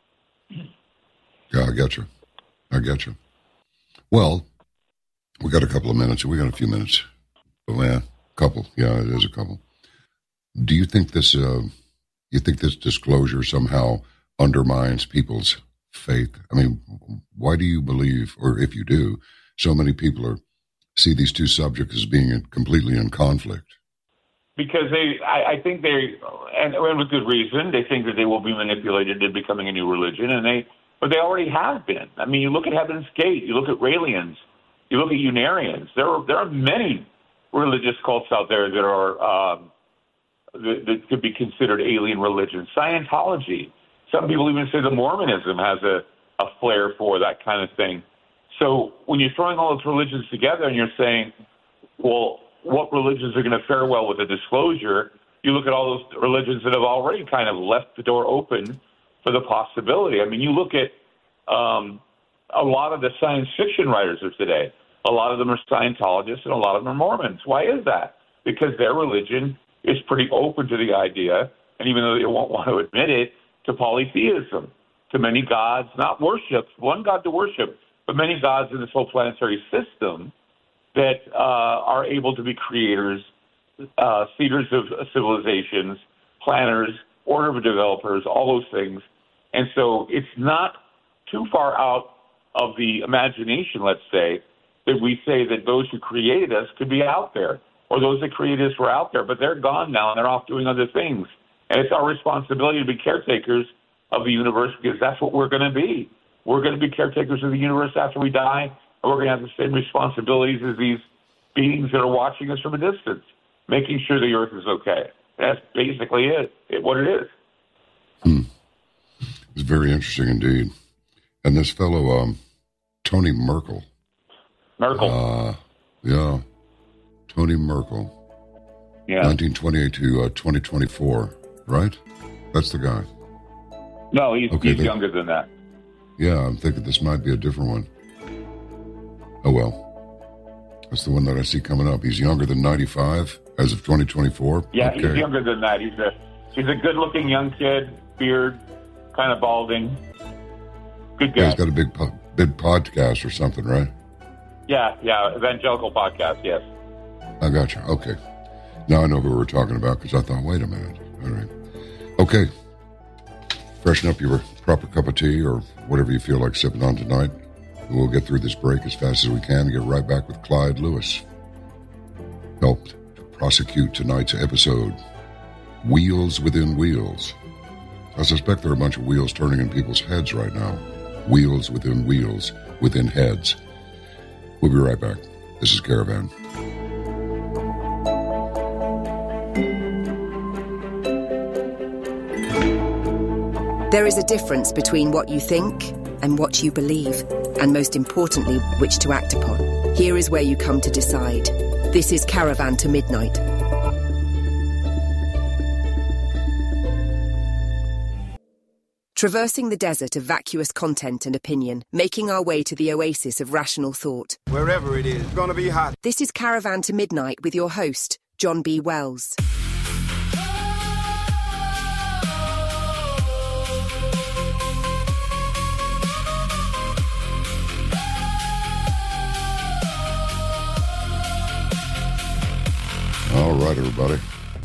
Speaker 2: Yeah, I get you. I get you. Well, we got a couple of minutes. We got a few minutes. Oh, yeah, couple. Yeah, it is a couple. Do you think this? Uh, you think this disclosure somehow undermines people's faith? I mean, why do you believe, or if you do, so many people are see these two subjects as being completely in conflict?
Speaker 7: Because they, I, I think they, and, and with good reason, they think that they will be manipulated into becoming a new religion, and they. But they already have been. I mean, you look at Heaven's Gate, you look at Raelians, you look at Unarians. There are there are many religious cults out there that are um, that, that could be considered alien religions. Scientology. Some people even say that Mormonism has a, a flair for that kind of thing. So when you're throwing all those religions together and you're saying, well, what religions are going to fare well with the disclosure? You look at all those religions that have already kind of left the door open for the possibility. I mean, you look at um, a lot of the science fiction writers of today. A lot of them are Scientologists and a lot of them are Mormons. Why is that? Because their religion is pretty open to the idea, and even though they won't want to admit it, to polytheism, to many gods, not worship, one God to worship, but many gods in this whole planetary system that uh, are able to be creators, uh, seeders of civilizations, planners, order of developers, all those things. And so it's not too far out of the imagination, let's say, that we say that those who created us could be out there, or those that created us were out there, but they're gone now and they're off doing other things. And it's our responsibility to be caretakers of the universe, because that's what we're going to be. We're going to be caretakers of the universe after we die, and we're going to have the same responsibilities as these beings that are watching us from a distance, making sure the earth is okay. That's basically it, it what it is.
Speaker 2: Hmm. It's very interesting indeed. And this fellow, um, Tony Merkel.
Speaker 7: Merkel.
Speaker 2: Uh, yeah. Tony Merkel.
Speaker 7: Yeah.
Speaker 2: nineteen twenty-eight to uh, twenty twenty-four, right? That's the guy.
Speaker 7: No, he's,
Speaker 2: okay,
Speaker 7: he's
Speaker 2: they,
Speaker 7: younger than that.
Speaker 2: Yeah, I'm thinking this might be a different one. Oh, well. That's the one that I see coming up. He's younger than ninety-five as of twenty twenty-four.
Speaker 7: Yeah,
Speaker 2: okay.
Speaker 7: He's younger than that. He's a he's a good-looking young kid, beard, kind of balding. Good guy.
Speaker 2: Yeah, he's got a big, po- big podcast or something, right?
Speaker 7: Yeah, yeah, evangelical podcast, yes.
Speaker 2: I got you. Okay. Now I know who we're talking about, because I thought, wait a minute. All right. Okay. Freshen up your proper cup of tea or whatever you feel like sipping on tonight. We'll get through this break as fast as we can and get right back with Clyde Lewis. Helped to prosecute tonight's episode, Wheels Within Wheels. I suspect there are a bunch of wheels turning in people's heads right now. Wheels within wheels within heads. We'll be right back. This is Caravan.
Speaker 5: There is a difference between what you think and what you believe, and most importantly, which to act upon. Here is where you come to decide. This is Caravan to Midnight. Traversing the desert of vacuous content and opinion, making our way to the oasis of rational thought.
Speaker 6: Wherever it is, it's gonna be hot.
Speaker 5: This is Caravan to Midnight with your host, John B. Wells.
Speaker 2: All right, everybody.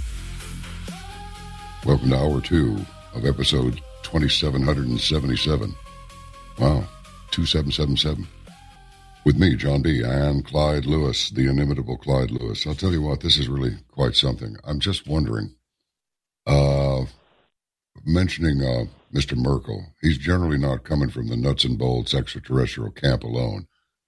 Speaker 2: Welcome to hour two of episode twenty-seven seventy-seven. Wow, twenty-seven seventy-seven. With me, John B., and Clyde Lewis, the inimitable Clyde Lewis. I'll tell you what, this is really quite something. I'm just wondering, uh, mentioning uh, Mister Merkel, he's generally not coming from the nuts and bolts extraterrestrial camp alone.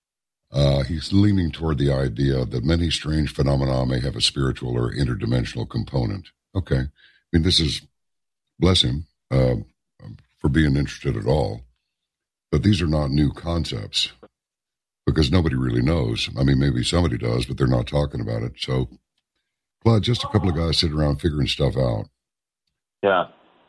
Speaker 2: Uh, he's leaning toward the idea that many strange phenomena may have a spiritual or interdimensional component. Okay. I mean, this is, bless him, uh, for being interested at all. But these are not new concepts because nobody really knows. I mean, maybe somebody does, but they're not talking about it. So, Clyde, just a couple of guys sitting around figuring stuff out.
Speaker 7: Yeah.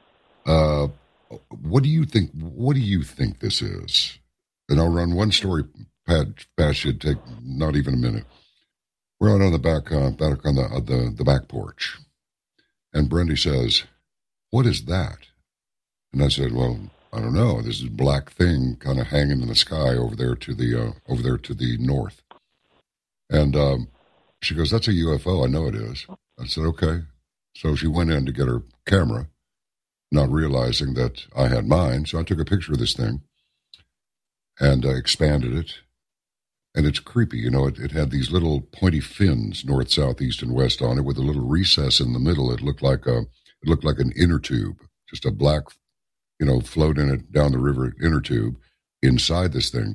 Speaker 2: Uh, what do you think, what do you think this is? And I'll run one story past you, take not even a minute. We're out on the back, uh, back on the, uh, the, the back porch. And Brendy says, "What is that?" And I said, "Well, I don't know. This is a black thing kind of hanging in the sky over there to the uh, over there to the north." And um, she goes, "That's a U F O. I know it is." I said, "Okay." So she went in to get her camera, not realizing that I had mine. So I took a picture of this thing and uh, expanded it. And it's creepy, you know, it, it had these little pointy fins, north, south, east, and west on it with a little recess in the middle. It looked like a, it looked like an inner tube, just a black, you know, float in it down the river inner tube inside this thing.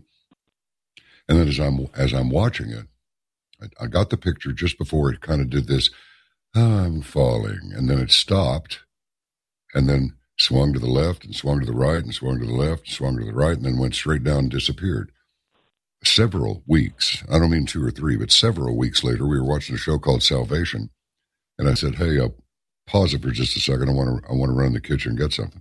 Speaker 2: And then as I'm, as I'm watching it, I, I got the picture just before it kind of did this, oh, I'm falling. And then it stopped and then swung to the left and swung to the right and swung to the left and swung to the right and then went straight down and disappeared. Several weeks, I don't mean two or three, but several weeks later, we were watching a show called Salvation. And I said, "Hey, uh, pause it for just a second. I want to I want to run in the kitchen and get something."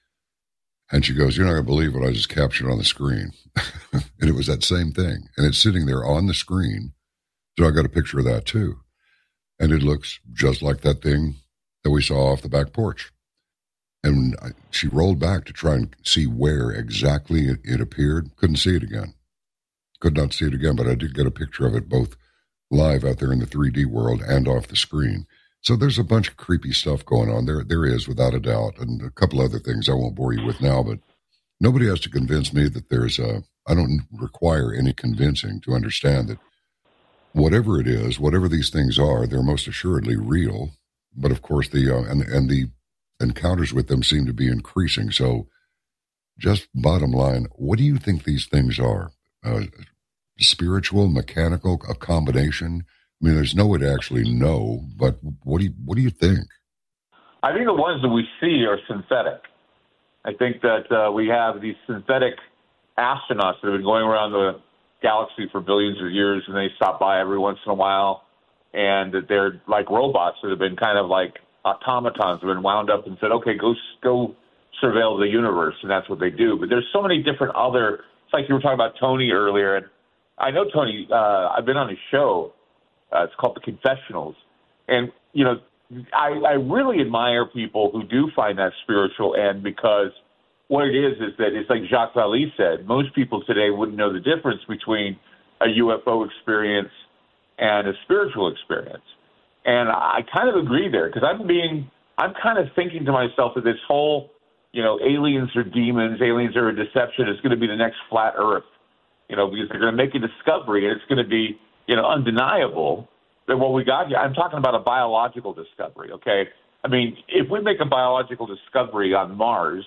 Speaker 2: And she goes, "You're not going to believe what I just captured on the screen." And it was that same thing. And it's sitting there on the screen. So I got a picture of that too. And it looks just like that thing that we saw off the back porch. And I, she rolled back to try and see where exactly it, it appeared. Couldn't see it again. Could not see it again, but I did get a picture of it both live out there in the three D world and off the screen. So there's a bunch of creepy stuff going on. There, there is, without a doubt, and a couple other things I won't bore you with now, but nobody has to convince me that there's a, I don't require any convincing to understand that whatever it is, whatever these things are, they're most assuredly real. But of course, the, uh, and, and the encounters with them seem to be increasing. So just bottom line, what do you think these things are? Uh, spiritual, mechanical, a combination? I mean, there's no way to actually know, but what do you, what do you think?
Speaker 7: I think the ones that we see are synthetic. I think that uh, we have these synthetic astronauts that have been going around the galaxy for billions of years, and they stop by every once in a while, and that they're like robots that have been kind of like automatons that have been wound up and said, "Okay, go go surveil the universe," and that's what they do. But there's so many different other, it's like you were talking about Tony earlier, and I know Tony, uh, I've been on his show. Uh, it's called The Confessionals. And, you know, I, I really admire people who do find that spiritual end, because what it is is that it's like Jacques Vallée said, most people today wouldn't know the difference between a U F O experience and a spiritual experience. And I kind of agree there, because I'm being, I'm kind of thinking to myself that this whole, you know, aliens are demons, aliens are a deception, is going to be the next flat Earth. You know, because they're going to make a discovery, and it's going to be, you know, undeniable that what we got here, I'm talking about a biological discovery, okay? I mean, if we make a biological discovery on Mars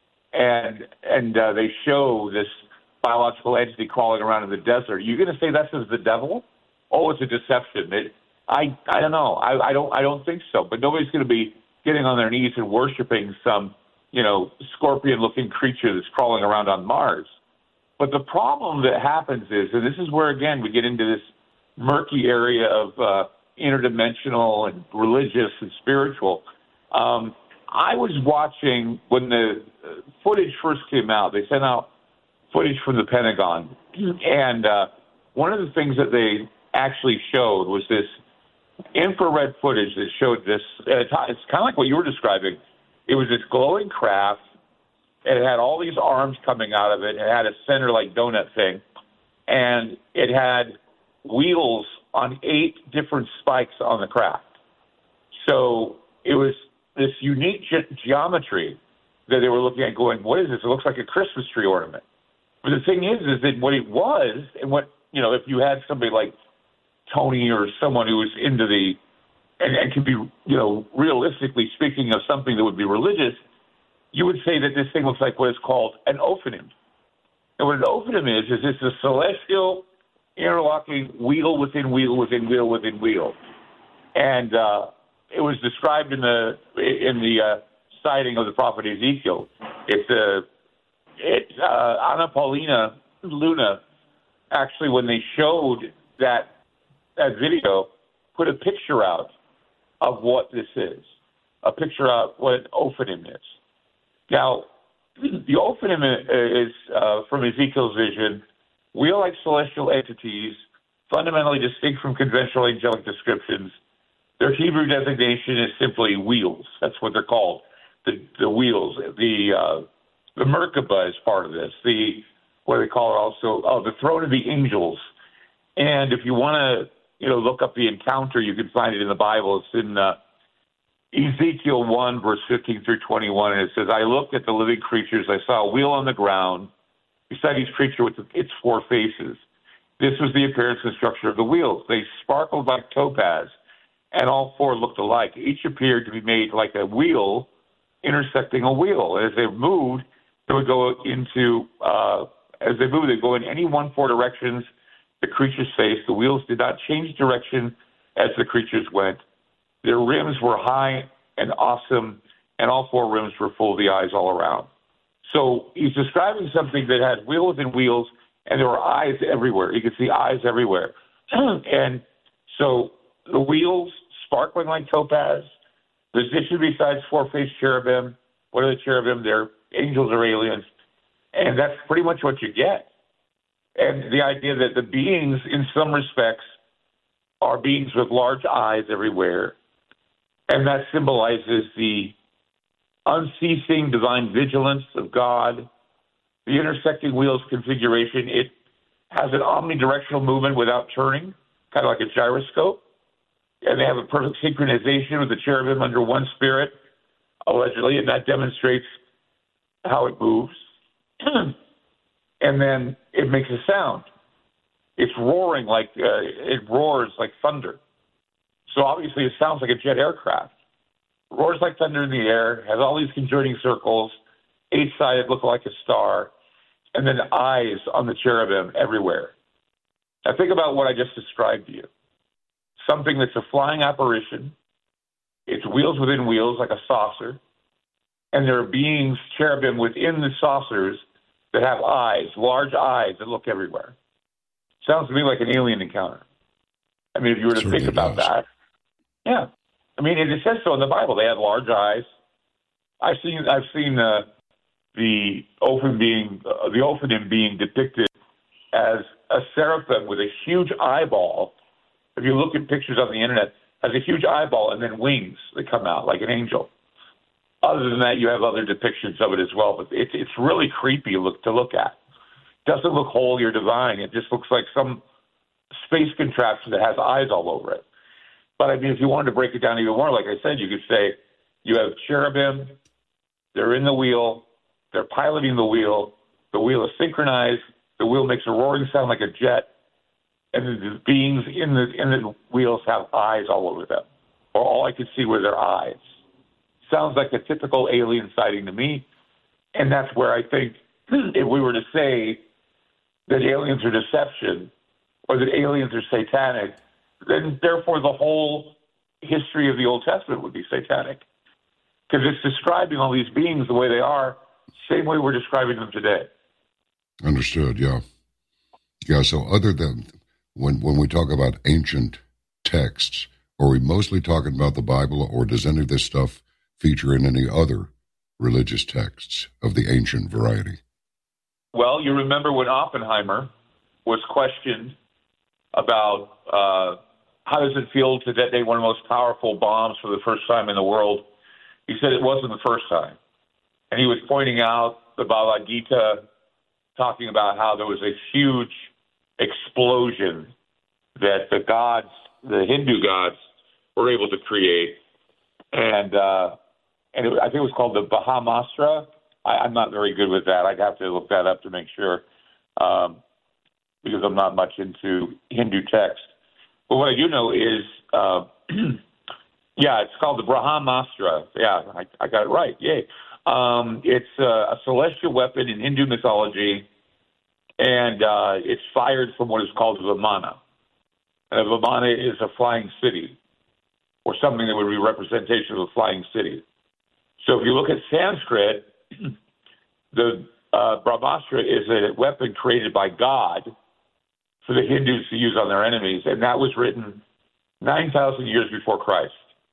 Speaker 7: and and uh, they show this biological entity crawling around in the desert, you're going to say that's the devil? Oh, it's a deception. It, I I don't know. I, I don't I don't think so. But nobody's going to be getting on their knees and worshiping some, you know, scorpion-looking creature that's crawling around on Mars. But the problem that happens is, and this is where, again, we get into this murky area of uh, interdimensional and religious and spiritual, um, I was watching when the footage first came out. They sent out footage from the Pentagon, and uh, one of the things that they actually showed was this infrared footage that showed this. It's kind of like what you were describing. It was this glowing craft. It had all these arms coming out of it. It had a center like donut thing, and it had wheels on eight different spikes on the craft. So it was this unique ge- geometry that they were looking at going, what is this? It looks like a Christmas tree ornament. But the thing is, is that what it was, and what, you know, if you had somebody like Tony or someone who was into the, and, and could be, you know, realistically speaking of something that would be religious, you would say that this thing looks like what is called an ophanim. And what an ophanim is, is it's a celestial interlocking wheel within wheel within wheel within wheel. And uh, it was described in the in the uh, sighting of the prophet Ezekiel. It's a, it, uh, Anna Paulina Luna, actually, when they showed that, that video, put a picture out of what this is, a picture of what an ophanim is. Now, the ophanim is, uh, from Ezekiel's vision, wheel-like celestial entities, fundamentally distinct from conventional angelic descriptions. Their Hebrew designation is simply wheels. That's what they're called, the the wheels. The uh, the Merkaba is part of this. The what do they call it also? Oh, the throne of the angels. And if you want to, you know, look up the encounter, you can find it in the Bible. It's in uh, Ezekiel one, verse fifteen through twenty-one, and it says, I looked at the living creatures. I saw a wheel on the ground beside each creature with its four faces. This was the appearance and structure of the wheels. They sparkled like topaz, and all four looked alike. Each appeared to be made like a wheel intersecting a wheel. As they moved, they would go into, uh, as they moved, they'd go in any one four directions the creatures faced. The wheels did not change direction as the creatures went. Their rims were high and awesome, and all four rims were full of the eyes all around. So he's describing something that had wheels and wheels, and there were eyes everywhere. You could see eyes everywhere. And so the wheels sparkling like topaz, positioned besides four-faced cherubim. What are the cherubim? They're angels or aliens. And that's pretty much what you get. And the idea that the beings, in some respects, are beings with large eyes everywhere. And that symbolizes the unceasing divine vigilance of God. The intersecting wheels configuration, it has an omnidirectional movement without turning, kind of like a gyroscope. And they have a perfect synchronization with the cherubim under one spirit, allegedly, and that demonstrates how it moves. And then it makes a sound. It's roaring like, uh, it roars like thunder. So obviously it sounds like a jet aircraft. Roars like thunder in the air, has all these conjoining circles, eight-sided, look like a star, and then eyes on the cherubim everywhere. Now think about what I just described to you. Something that's a flying apparition. It's wheels within wheels like a saucer. And there are beings, cherubim, within the saucers that have eyes, large eyes that look everywhere. Sounds to me like an alien encounter. I mean, if you were to
Speaker 2: Certainly
Speaker 7: think about
Speaker 2: does.
Speaker 7: that. Yeah. I mean, it says so in the Bible. They have large eyes. I've seen I've seen uh, the ophanim being uh, the ophanim being depicted as a seraphim with a huge eyeball. If you look at pictures on the internet, has a huge eyeball and then wings that come out like an angel. Other than that, you have other depictions of it as well, but it's it's really creepy look to look at. It doesn't look holy or divine. It just looks like some space contraption that has eyes all over it. But I mean, if you wanted to break it down even more, like I said, you could say you have cherubim, they're in the wheel, they're piloting the wheel, the wheel is synchronized, the wheel makes a roaring sound like a jet, and the beings in the in the wheels have eyes all over them, or all I could see were their eyes. Sounds like a typical alien sighting to me, and that's where I think if we were to say that aliens are deception or that aliens are satanic, then therefore the whole history of the Old Testament would be satanic, because it's describing all these beings the way they are, same way we're describing them today.
Speaker 2: Understood, yeah. Yeah, so other than when when we talk about ancient texts, are we mostly talking about the Bible, or does any of this stuff feature in any other religious texts of the ancient variety?
Speaker 7: Well, you remember when Oppenheimer was questioned about uh, how does it feel to detonate one of the most powerful bombs for the first time in the world? He said it wasn't the first time. And he was pointing out the Bhagavad Gita, talking about how there was a huge explosion that the gods, the Hindu gods, were able to create. And uh, and it, I think it was called the Brahmastra. I, I'm not very good with that. I'd have to look that up to make sure, um, because I'm not much into Hindu text. But what I do know is, uh, yeah, it's called the Brahmastra. Yeah, I, I got it right. Yay. Um, it's uh, a celestial weapon in Hindu mythology, and uh, it's fired from what is called Vimana. And a Vimana is a flying city, or something that would be a representation of a flying city. So if you look at Sanskrit, the uh, Brahmastra is a weapon created by God for the Hindus to use on their enemies, and that was written nine thousand years before Christ.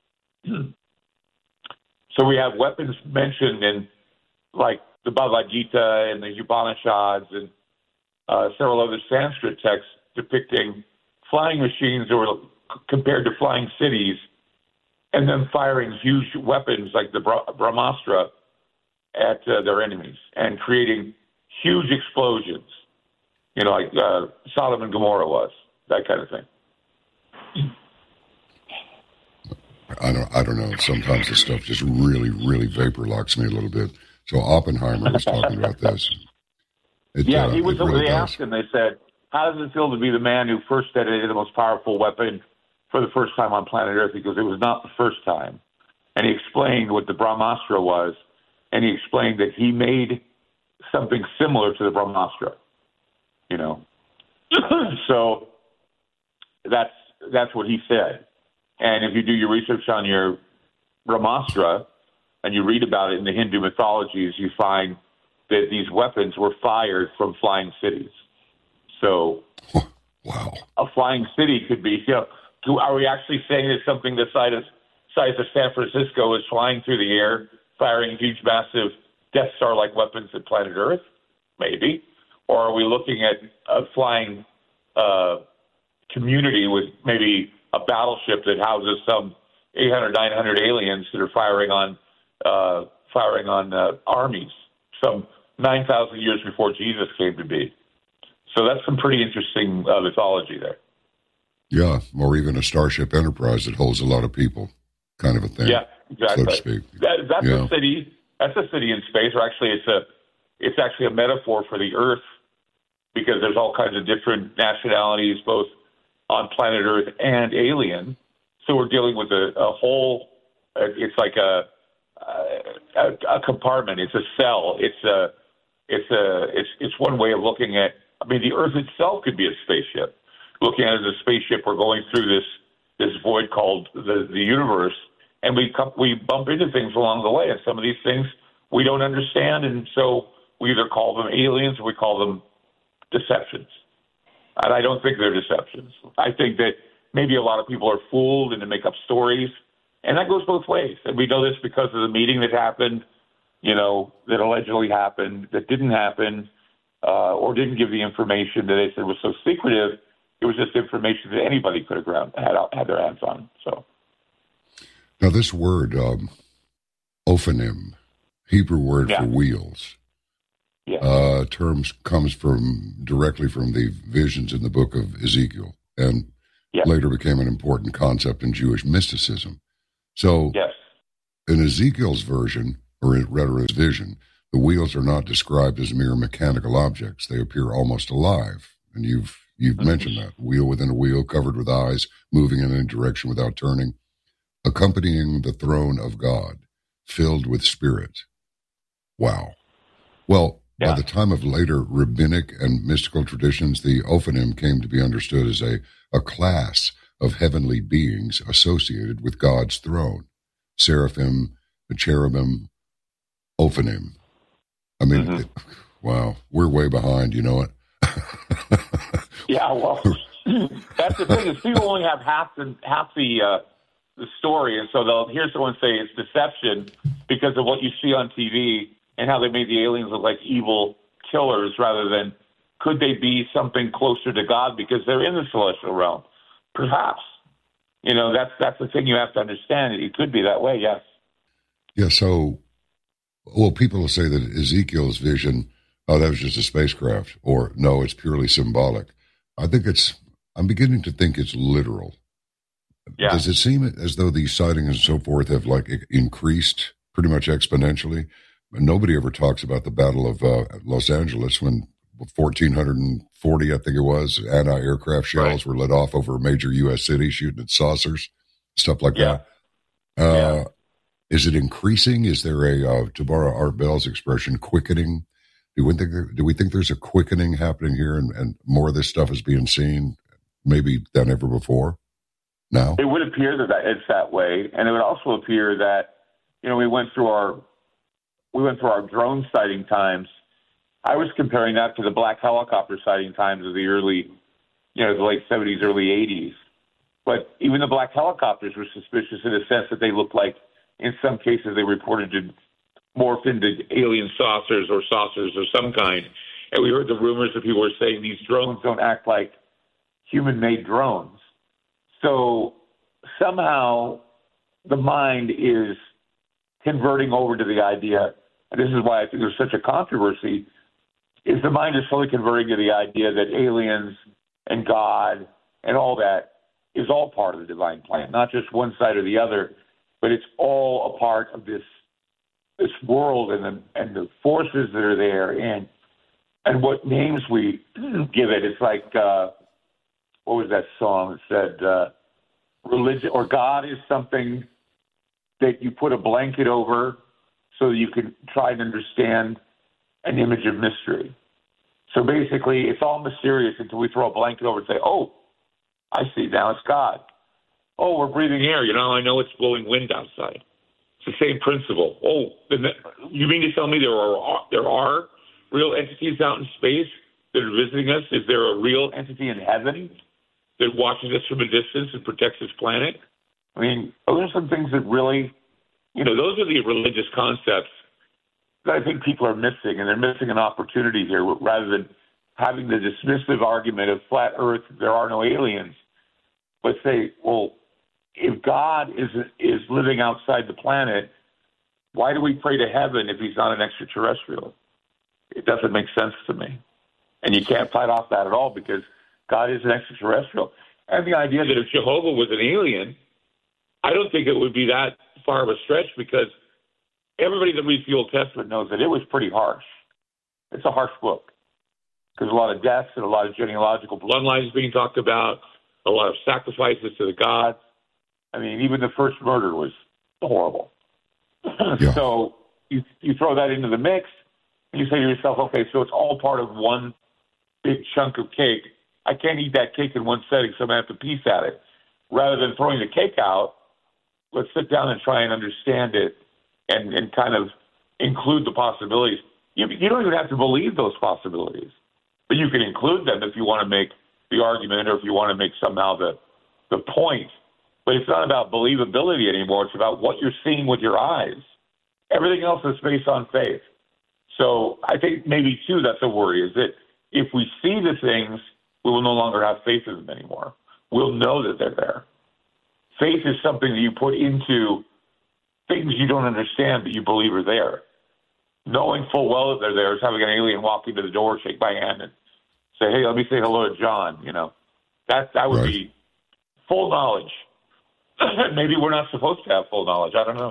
Speaker 7: So we have weapons mentioned in, like, the Bhagavad Gita and the Upanishads and uh, several other Sanskrit texts depicting flying machines that were compared to flying cities, and then firing huge weapons like the Brahmastra at uh, their enemies and creating huge explosions, you know, like uh, Sodom and Gomorrah was, that kind of thing.
Speaker 2: I don't, I don't know. Sometimes this stuff just really, really vapor locks me a little bit. So Oppenheimer was talking about this. It,
Speaker 7: yeah,
Speaker 2: uh,
Speaker 7: he was.
Speaker 2: really
Speaker 7: they
Speaker 2: does.
Speaker 7: asked him. They said, "How does it feel to be the man who first detonated the most powerful weapon for the first time on planet Earth?" Because it was not the first time, and he explained what the Brahmastra was, and he explained that he made something similar to the Brahmastra. You know, so that's that's what he said. And if you do your research on your Brahmastra and you read about it in the Hindu mythologies, you find that these weapons were fired from flying cities. So,
Speaker 2: wow,
Speaker 7: a flying city could be, you know, are we actually saying that something the size of, size of San Francisco is flying through the air, firing huge, massive Death Star-like weapons at planet Earth? Maybe. Or are we looking at a flying uh, community with maybe a battleship that houses some eight hundred, nine hundred aliens that are firing on uh, firing on uh, armies some nine thousand years before Jesus came to be? So that's some pretty interesting uh, mythology there.
Speaker 2: Yeah, or even a Starship Enterprise that holds a lot of people, kind of a thing.
Speaker 7: Yeah, exactly.
Speaker 2: So to speak.
Speaker 7: That, that's
Speaker 2: yeah.
Speaker 7: a city. That's a city in space, or actually, it's a it's actually a metaphor for the Earth, because there's all kinds of different nationalities, both on planet Earth and alien. So we're dealing with a, a whole, it's like a, a, a compartment. It's a cell. It's a, it's a, it's, it's one way of looking at, I mean, the Earth itself could be a spaceship. Looking at it as a spaceship, we're going through this, this void called the, the universe, and we come, we bump into things along the way, and some of these things we don't understand, and so we either call them aliens or we call them deceptions. And I don't think they're deceptions. I think that maybe a lot of people are fooled and they make up stories. And that goes both ways. And we know this because of the meeting that happened, you know, that allegedly happened, that didn't happen, uh, or didn't give the information that they said was so secretive. It was just information that anybody could have ground, had, had their hands on. So,
Speaker 2: now this word, um, ophanim, Hebrew word
Speaker 7: yeah.
Speaker 2: for wheels,
Speaker 7: yeah.
Speaker 2: uh, terms comes from directly from the visions in the book of Ezekiel, and
Speaker 7: yeah.
Speaker 2: later became an important concept in Jewish mysticism. So,
Speaker 7: yes.
Speaker 2: in Ezekiel's version, or in, rather his vision, the wheels are not described as mere mechanical objects. They appear almost alive. And you've you've mm-hmm. mentioned that. Wheel within a wheel, covered with eyes, moving in any direction without turning, accompanying the throne of God, filled with spirit. Wow. Well, yeah. by the time of later rabbinic and mystical traditions, the Ophanim came to be understood as a, a class of heavenly beings associated with God's throne. Seraphim, the cherubim, Ophanim. I mean,
Speaker 7: mm-hmm.
Speaker 2: it, wow, we're way behind, you know it?
Speaker 7: Yeah, well, that's the thing is people only have half the, half the, uh, the story, and so they'll hear someone say it's deception because of what you see on T V and how they made the aliens look like evil killers rather than could they be something closer to God because they're in the celestial realm? Perhaps. You know, that's that's the thing you have to understand. It could be that way, yes.
Speaker 2: Yeah, so, well, people will say that Ezekiel's vision, oh, that was just a spacecraft, or no, it's purely symbolic. I think it's, I'm beginning to think it's literal. Yeah. Does it seem as though these sightings and so forth have like increased pretty much exponentially? Nobody ever talks about the Battle of uh, Los Angeles when fourteen forty, I think it was, anti-aircraft shells right. were let off over a major U S city, shooting at saucers, stuff like yeah. that. Uh, yeah. Is it increasing? Is there a, uh, to borrow Art Bell's expression, quickening? Do we think there, do we think there's a quickening happening here, and, and more of this stuff is being seen, maybe than ever before? No,
Speaker 7: it would appear that it's that way, and it would also appear that you know we went through our we went through our drone sighting times. I was comparing that to the black helicopter sighting times of the early, you know, the late seventies, early eighties. But even the black helicopters were suspicious in the sense that they looked like, in some cases, they reported to morph into alien saucers or saucers of some kind. And we heard the rumors that people were saying these drones don't act like human-made drones. So somehow the mind is converting over to the idea, and this is why I think there's such a controversy, is the mind is slowly converting to the idea that aliens and God and all that is all part of the divine plan, not just one side or the other, but it's all a part of this this world and the and the forces that are there and and what names we give it. It's like uh, what was that song that said uh, religion or God is something that you put a blanket over so you can try and understand an image of mystery. So basically, it's all mysterious until we throw a blanket over and say, oh, I see, now it's God. Oh, we're breathing air. You know, I know it's blowing wind outside. It's the same principle. Oh, you mean to tell me there are there are real entities out in space that are visiting us? Is there a real entity in heaven that watches us from a distance and protects this planet? I mean, those are some things that really, you know, those are the religious concepts that I think people are missing, and they're missing an opportunity here rather than having the dismissive argument of flat Earth, there are no aliens, but say, well, if God is is living outside the planet, why do we pray to heaven if he's not an extraterrestrial? It doesn't make sense to me. And you can't fight off that at all because God is an extraterrestrial. And the idea that if Jehovah was an alien, I don't think it would be that far of a stretch because everybody that reads the Old Testament knows that it was pretty harsh. It's a harsh book because a lot of deaths and a lot of genealogical bloodlines being talked about, a lot of sacrifices to the gods. I mean, even the first murder was horrible. Yeah. So you you throw that into the mix, and you say to yourself, okay, so it's all part of one big chunk of cake. I can't eat that cake in one setting, so I'm going to have to piece at it. Rather than throwing the cake out, let's sit down and try and understand it and, and kind of include the possibilities. You, you don't even have to believe those possibilities, but you can include them if you want to make the argument or if you want to make somehow the the point. But it's not about believability anymore. It's about what you're seeing with your eyes. Everything else is based on faith. So I think maybe, too, that's a worry, is that if we see the things, we will no longer have faith in them anymore. We'll know that they're there. Faith is something that you put into things you don't understand but you believe are there. Knowing full well that they're there is having an alien walk into the door, shake my hand, and say, hey, let me say hello to John. You know, that, that would right. be full knowledge. Maybe we're not supposed to have full knowledge. I don't know.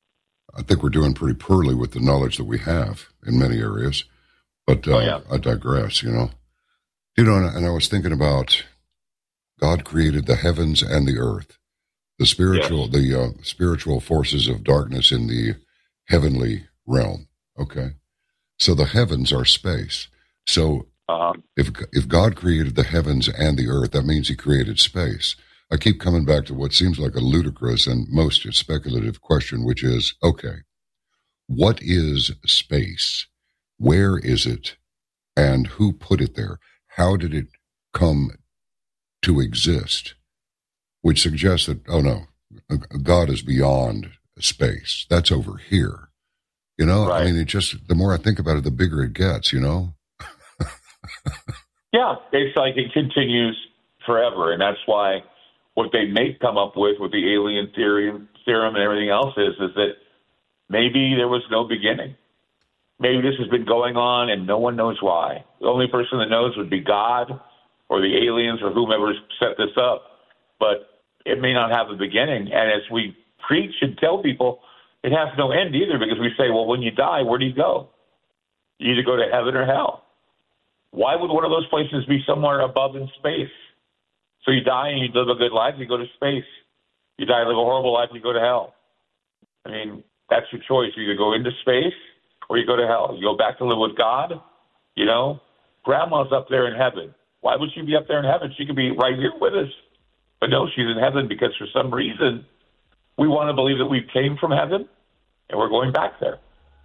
Speaker 2: I think we're doing pretty poorly with the knowledge that we have in many areas. But uh, oh, yeah. I digress, you know. You know, and I was thinking about God created the heavens and the earth, the spiritual, yes. the uh, spiritual forces of darkness in the heavenly realm. Okay, so the heavens are space. So uh-huh. if if God created the heavens and the earth, that means He created space. I keep coming back to what seems like a ludicrous and most speculative question, which is, okay, what is space? Where is it? And who put it there? How did it come to exist? Which suggests that, oh no, God is beyond space. That's over here. You know, right. I mean, it just, the more I think about it, the bigger it gets, you know?
Speaker 7: Yeah, it's like it continues forever. And that's why what they may come up with, with the alien theory, theorem and everything else is, is that maybe there was no beginning. Maybe this has been going on and no one knows why. The only person that knows would be God or the aliens or whomever set this up. But it may not have a beginning. And as we preach and tell people, it has no end either, because we say, well, when you die, where do you go? You either go to heaven or hell. Why would one of those places be somewhere above in space? So you die and you live a good life, you go to space. You die and live a horrible life, you go to hell. I mean, that's your choice. You either go into space or you go to hell. You go back to live with God, you know? Grandma's up there in heaven. Why would she be up there in heaven? She could be right here with us. But no, she's in heaven because for some reason we want to believe that we came from heaven and we're going back there.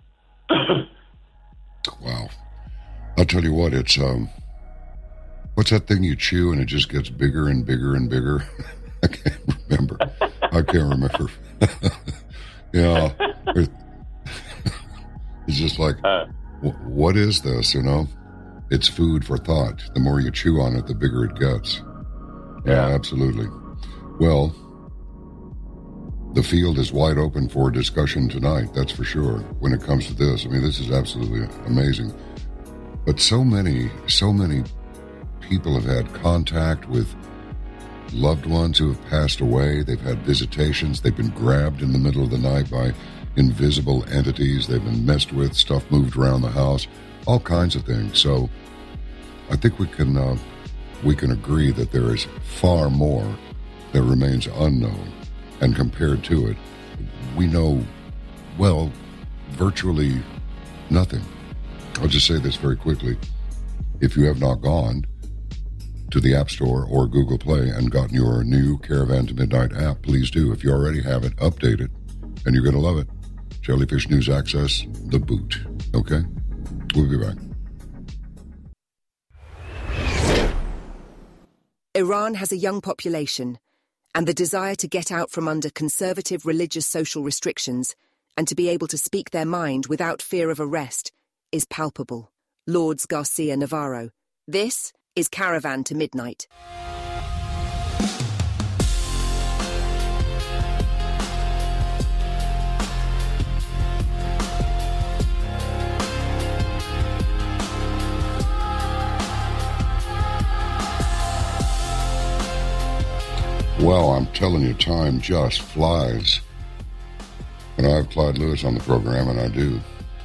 Speaker 2: Wow. I'll tell you what, it's, um, what's that thing you chew and it just gets bigger and bigger and bigger? I can't remember. I can't remember. Yeah. It's just like, uh, what is this, you know? It's food for thought. The more you chew on it, the bigger it gets. Yeah, yeah, absolutely. Well, the field is wide open for discussion tonight, that's for sure, when it comes to this. I mean, this is absolutely amazing. But so many, so many people have had contact with loved ones who have passed away. They've had visitations. They've been grabbed in the middle of the night by invisible entities. They've been messed with, stuff moved around the house, all kinds of things. So I think we can uh, we can agree that there is far more that remains unknown. And compared to it, we know, well, virtually nothing. I'll just say this very quickly. If you have not gone to the App Store or Google Play and gotten your new Caravan to Midnight app, please do. If you already have it, update it, and you're going to love it. Jellyfish News Access, the boot. Okay? We'll be back.
Speaker 5: Iran has a young population, and the desire to get out from under conservative religious social restrictions and to be able to speak their mind without fear of arrest is palpable. Lourdes Garcia Navarro. This is Caravan to Midnight.
Speaker 2: Well, I'm telling you, time just flies. And I have Clyde Lewis on the program, and I do.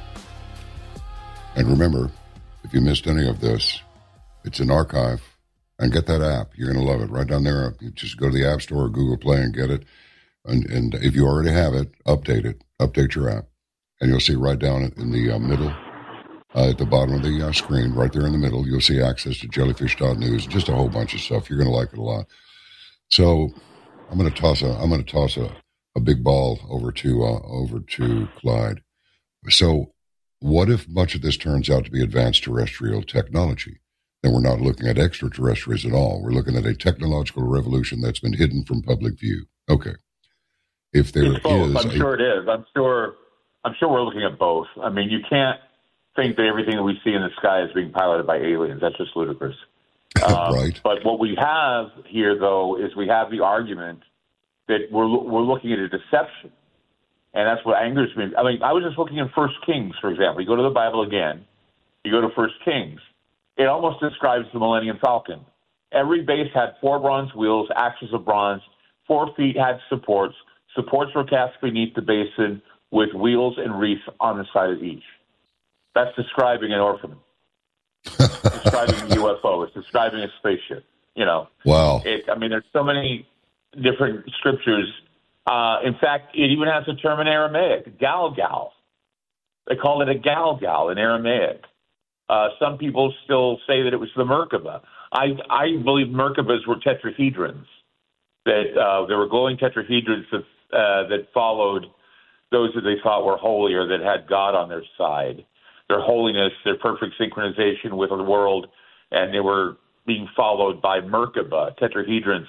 Speaker 2: And remember, if you missed any of this, it's an archive. And get that app. You're going to love it. Right down there, you just go to the App Store or Google Play and get it. And, and if you already have it, update it. Update your app. And you'll see right down in the uh, middle, uh, at the bottom of the uh, screen, right there in the middle, you'll see access to jellyfish dot news. Just a whole bunch of stuff. You're going to like it a lot. So I'm going to toss a I'm going to toss a, a big ball over to uh, over to Clyde. So what if much of this turns out to be advanced terrestrial technology? Then we're not looking at extraterrestrials at all. We're looking at a technological revolution that's been hidden from public view. Okay. If there
Speaker 7: it's both.
Speaker 2: is,
Speaker 7: I'm
Speaker 2: a,
Speaker 7: sure it is. I'm sure. I'm sure we're looking at both. I mean, you can't think that everything that we see in the sky is being piloted by aliens. That's just ludicrous. Um,
Speaker 2: right.
Speaker 7: But what we have here, though, is we have the argument that we're we're looking at a deception, and that's what angers me. I mean, I was just looking in First Kings, for example. You go to the Bible again, you go to First Kings. It almost describes the Millennium Falcon. Every base had four bronze wheels, axles of bronze. Four feet had supports. Supports were cast beneath the basin with wheels and wreaths on the side of each. That's describing an orphan. Describing a U F O. It's describing a spaceship. You know.
Speaker 2: Wow.
Speaker 7: It, I mean, there's so many different scriptures. Uh, in fact, it even has a term in Aramaic, Galgal. They call it a Galgal in Aramaic. Uh, some people still say that it was the Merkaba. I, I believe Merkabas were tetrahedrons, that uh, there were glowing tetrahedrons that, uh, that followed those that they thought were holy or that had God on their side. Their holiness, their perfect synchronization with the world, and they were being followed by Merkaba, tetrahedrons.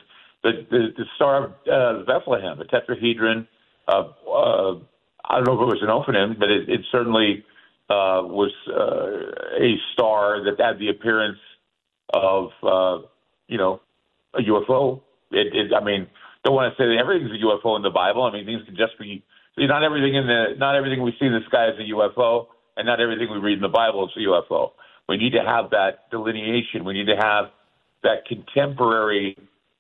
Speaker 7: the, the, the Star of uh, Bethlehem, the tetrahedron. Uh, uh, I don't know if it was an ophonym, but it, it certainly uh, was uh, a star that had the appearance of, uh, you know, a U F O. It, it, I mean, don't want to say that everything's a U F O in the Bible. I mean, things can just be not everything in the not everything we see in the sky is a U F O, and not everything we read in the Bible is a U F O. We need to have that delineation. We need to have that contemporary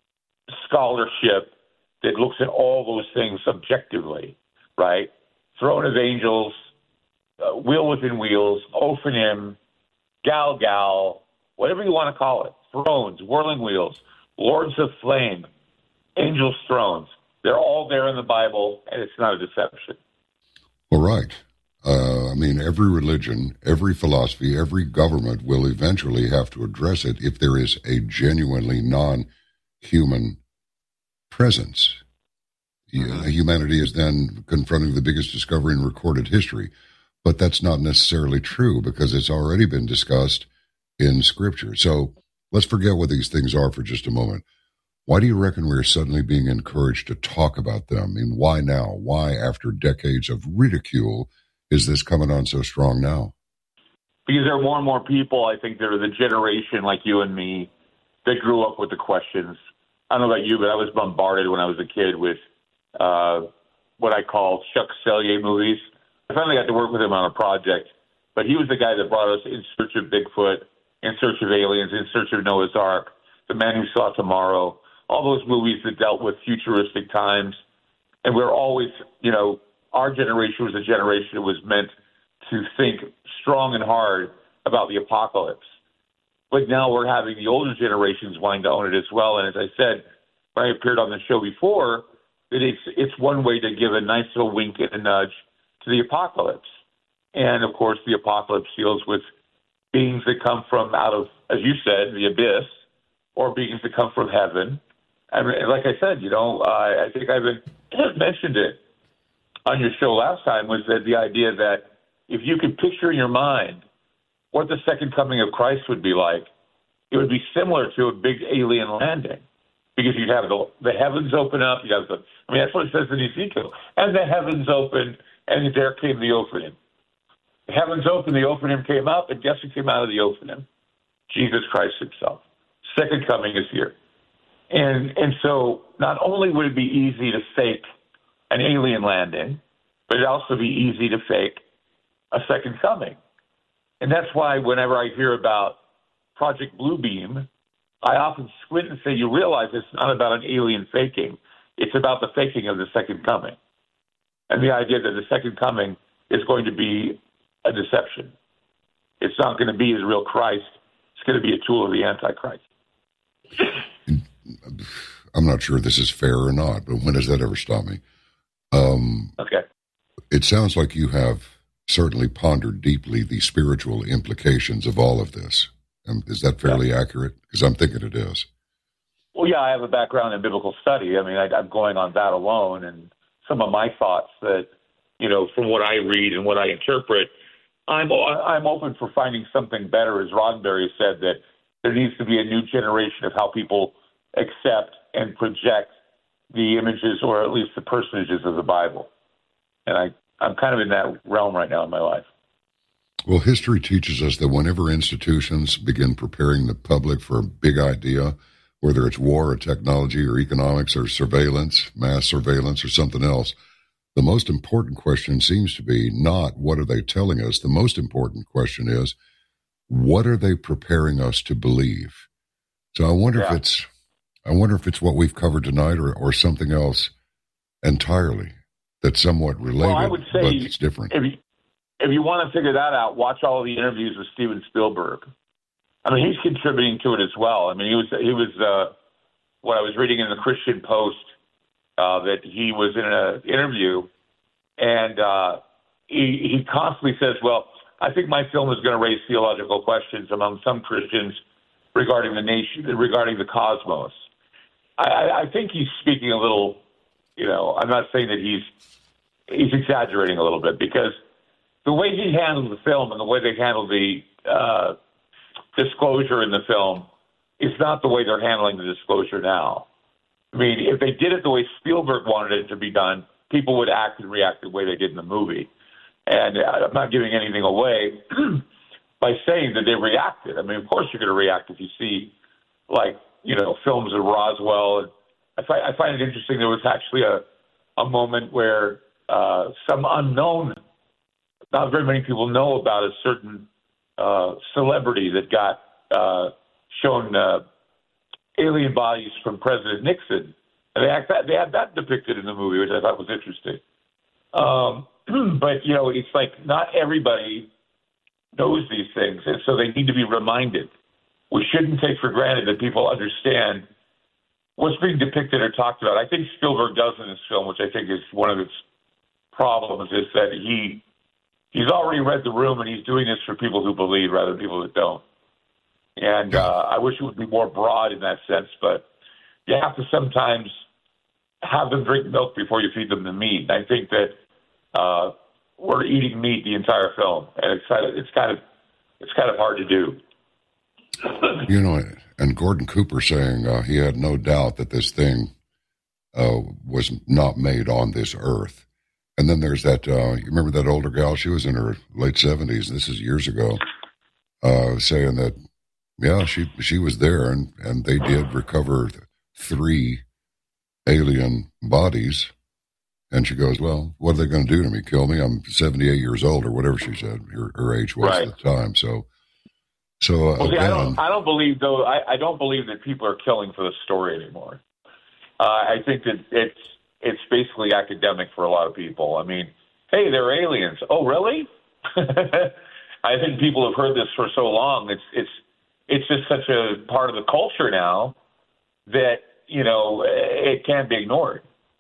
Speaker 7: scholarship that looks at all those things subjectively, right? Throne of angels, uh, wheel within wheels, Ophanim, Gal Gal, whatever you want to call it, thrones, whirling wheels, lords of flame, angels' thrones. They're all there in the Bible, and it's not a deception.
Speaker 2: Well, right. Uh, I mean, every religion, every philosophy, every government will eventually have to address it if there is a genuinely non-human presence. Mm-hmm. Humanity is then confronting the biggest discovery in recorded history. But that's not necessarily true because it's already been discussed in Scripture. So let's forget what these things are for just a moment. Why do you reckon we're suddenly being encouraged to talk about them? I mean, why now? Why, after decades of ridicule, is this coming on so strong now?
Speaker 7: Because there are more and more people, I think, that are the generation like you and me that grew up with the questions. I don't know about you, but I was bombarded when I was a kid with uh, what I call Chuck Selye movies. I finally got to work with him on a project, but he was the guy that brought us In Search of Bigfoot, In Search of Aliens, In Search of Noah's Ark, The Man Who Saw Tomorrow, all those movies that dealt with futuristic times. And we're always, you know, our generation was a generation that was meant to think strong and hard about the apocalypse. But now we're having the older generations wanting to own it as well. And as I said, when I appeared on the show before, that it's, it's one way to give a nice little wink and a nudge to the apocalypse. And, of course, the apocalypse deals with beings that come from out of, as you said, the abyss, or beings that come from heaven. And like I said, you know, uh, I think I've been, mentioned it on your show last time, was that the idea that if you could picture in your mind what the second coming of Christ would be like, it would be similar to a big alien landing, because you'd have the, the heavens open up. You have the, I mean, that's what it says in Ezekiel. And the heavens opened, and there came the Ophanim. The heavens opened, the Ophanim came up, and guess who came out of the Ophanim? Jesus Christ himself. Second coming is here. And and so not only would it be easy to fake an alien landing, but it'd also be easy to fake a second coming. And that's why whenever I hear about Project Bluebeam, I often squint and say, you realize it's not about an alien faking. It's about the faking of the second coming. And the idea that the second coming is going to be a deception. It's not going to be the real Christ. It's going to be a tool of the Antichrist.
Speaker 2: I'm not sure this is fair or not, but when does that ever stop me? Um,
Speaker 7: okay.
Speaker 2: It sounds like you have certainly pondered deeply the spiritual implications of all of this. Um, is that fairly yeah. accurate? Because I'm thinking it is.
Speaker 7: Well, yeah, I have a background in biblical study. I mean, I, I'm going on that alone, and some of my thoughts that, you know, from what I read and what I interpret, I'm I'm open for finding something better. As Roddenberry said, that there needs to be a new generation of how people accept and project the images, or at least the personages of the Bible. And I, I'm kind of in that realm right now in my life.
Speaker 2: Well, history teaches us that whenever institutions begin preparing the public for a big idea, whether it's war or technology or economics or surveillance, mass surveillance or something else, the most important question seems to be not what are they telling us. The most important question is, what are they preparing us to believe? So I wonder yeah. if it's I wonder if it's what we've covered tonight, or, or something else entirely that's somewhat related,
Speaker 7: well, I would say
Speaker 2: but it's different.
Speaker 7: If you, if you want to figure that out, watch all of the interviews with Steven Spielberg. I mean, he's contributing to it as well. I mean, he was he was uh, what I was reading in the Christian Post, uh, that he was in an interview, and uh, he, he constantly says, well, I think my film is going to raise theological questions among some Christians regarding the nation, regarding the cosmos. I, I think he's speaking a little, you know, I'm not saying that he's he's exaggerating a little bit, because the way he handled the film and the way they handled the uh, disclosure in the film is not the way they're handling the disclosure now. I mean, if they did it the way Spielberg wanted it to be done, people would act and react the way they did in the movie. And I'm not giving anything away by saying that they reacted. I mean, of course you're going to react if you see, like, you know, films of Roswell. And I find, I find it interesting. There was actually a, a moment where uh, some unknown, not very many people know about a certain uh, celebrity that got uh, shown uh, alien bodies from President Nixon. And they, act that, they had that depicted in the movie, which I thought was interesting. Um, but, you know, it's like not everybody knows these things, and so they need to be reminded. We shouldn't take for granted that people understand what's being depicted or talked about. I think Spielberg does in this film, which I think is one of its problems, is that he he's already read the room, and he's doing this for people who believe rather than people that don't. And uh, I wish it would be more broad in that sense, but you have to sometimes have them drink milk before you feed them the meat. And I think that uh, we're eating meat the entire film, and it's kind of it's kind of it's kind of hard to do.
Speaker 2: You know, and Gordon Cooper saying uh, he had no doubt that this thing uh, was not made on this earth. And then there's that, uh, you remember that older gal? She was in her late seventies. This is years ago, uh, saying that, yeah, she she was there, and, and they did recover three alien bodies. And she goes, well, what are they going to do to me? Kill me? I'm seventy-eight years old, or whatever she said her, her age was
Speaker 7: right.
Speaker 2: at the time. So, so uh,
Speaker 7: well, see,
Speaker 2: again,
Speaker 7: I don't, I don't believe though. I, I don't believe that people are killing for the story anymore. Uh, I think that it's it's basically academic for a lot of people. I mean, hey, they're aliens. Oh, really? I think people have heard this for so long. It's it's it's just such a part of the culture now that, you know, it can't be ignored.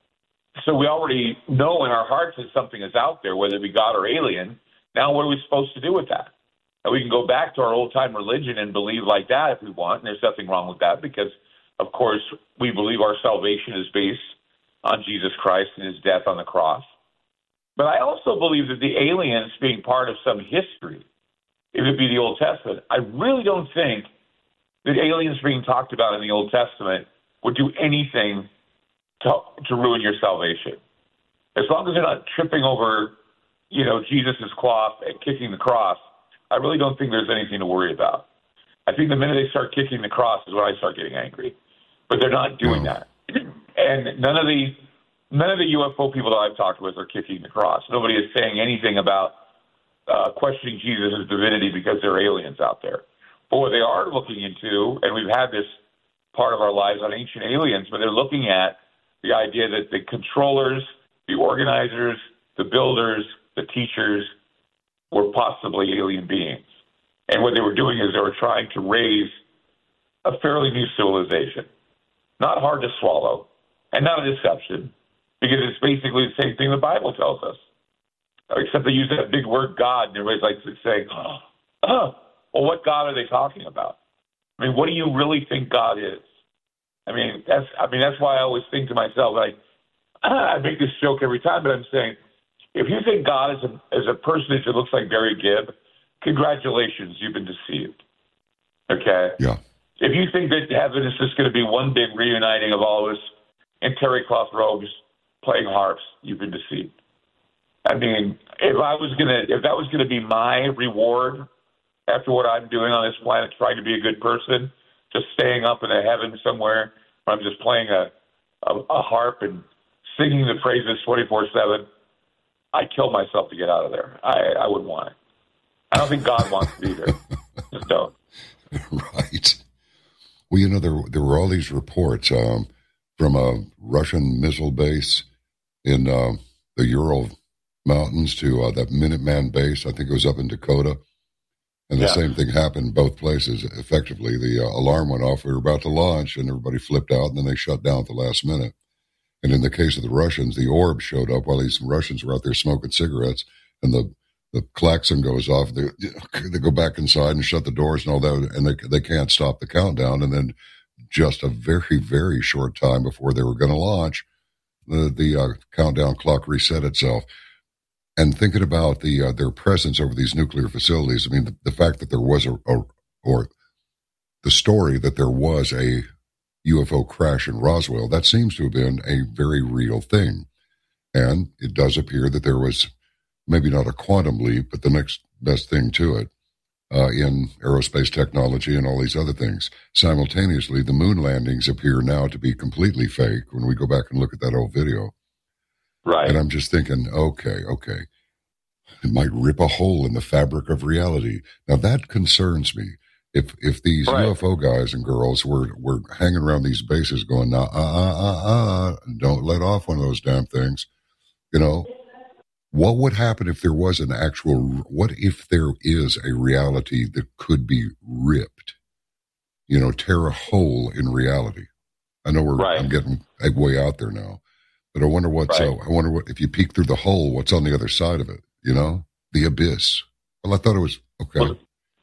Speaker 7: So we already know in our hearts that something is out there, whether it be God or alien. Now what are we supposed to do with that? And we can go back to our old-time religion and believe like that if we want, and there's nothing wrong with that because, of course, we believe our salvation is based on Jesus Christ and his death on the cross. But I also believe that the aliens being part of some history, if it be the Old Testament, I really don't think that aliens being talked about in the Old Testament would do anything to, to ruin your salvation. As long as they're not tripping over, you know, Jesus' cloth and kicking the cross, I really don't think there's anything to worry about. I think the minute they start kicking the cross is when I start getting angry. But they're not doing that. And none of the none of the U F O people that I've talked with are kicking the cross. Nobody is saying anything about uh, questioning Jesus' divinity because there are aliens out there. But what they are looking into, and we've had this part of our lives on Ancient Aliens, but they're looking at the idea that the controllers, the organizers, the builders, the teachers were possibly alien beings. And what they were doing is they were trying to raise a fairly new civilization. Not hard to swallow, and not a deception, because it's basically the same thing the Bible tells us. Except they use that big word God, and everybody's like saying, oh, oh, well, what God are they talking about? I mean, what do you really think God is? I mean, that's I mean that's why I always think to myself, like, I make this joke every time, but I'm saying, if you think God is a, is a personage that looks like Barry Gibb, congratulations, you've been deceived. Okay?
Speaker 2: Yeah.
Speaker 7: If you think that heaven is just going to be one big reuniting of all of us in terry cloth robes playing harps, you've been deceived. I mean, if I was going to, if that was going to be my reward after what I'm doing on this planet, trying to be a good person, just staying up in a heaven somewhere where I'm just playing a, a, a harp and singing the praises twenty-four seven, I'd kill myself to get out of there. I, I wouldn't want it. I don't think God wants to be there. Just don't.
Speaker 2: Right. Well, you know, there there were all these reports um, from a Russian missile base in uh, the Ural Mountains to uh, that Minuteman base. I think it was up in Dakota. And the yeah. same thing happened both places. Effectively, the uh, alarm went off. We were about to launch, and everybody flipped out, and then they shut down at the last minute. And in the case of the Russians, the orb showed up while these Russians were out there smoking cigarettes, and the The klaxon goes off. They, they go back inside and shut the doors and all that, and they they can't stop the countdown. And then, just a very very short time before they were going to launch, the the uh, countdown clock reset itself. And thinking about the uh, their presence over these nuclear facilities, I mean, the, the fact that there was a, a or the story that there was a U F O crash in Roswell, that seems to have been a very real thing. And it does appear that there was maybe not a quantum leap, but the next best thing to it uh, in aerospace technology and all these other things. Simultaneously, the moon landings appear now to be completely fake when we go back and look at that old video.
Speaker 7: Right.
Speaker 2: And I'm just thinking, okay, okay. It might rip a hole in the fabric of reality. Now, that concerns me. If if these right. U F O guys and girls were, were hanging around these bases going, nah, uh, uh, uh, uh, don't let off one of those damn things, you know, what would happen if there was an actual, what if there is a reality that could be ripped, you know, tear a hole in reality? I know we're, right. I'm getting way out there now, but I wonder what's, right. uh, I wonder what, if you peek through the hole, what's on the other side of it, you know, the abyss. Well, I thought it was, okay.
Speaker 7: Well,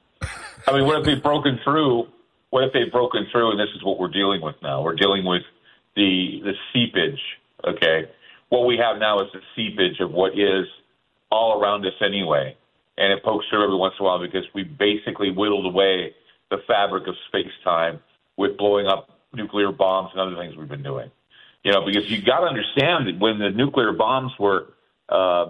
Speaker 7: I mean, what if they've broken through? What if they've broken through, and this is what we're dealing with now? We're dealing with the the seepage, okay? What we have now is the seepage of what is all around us anyway, and it pokes through every once in a while because we basically whittled away the fabric of space-time with blowing up nuclear bombs and other things we've been doing. You know, because you got to understand that when the nuclear bombs were, uh,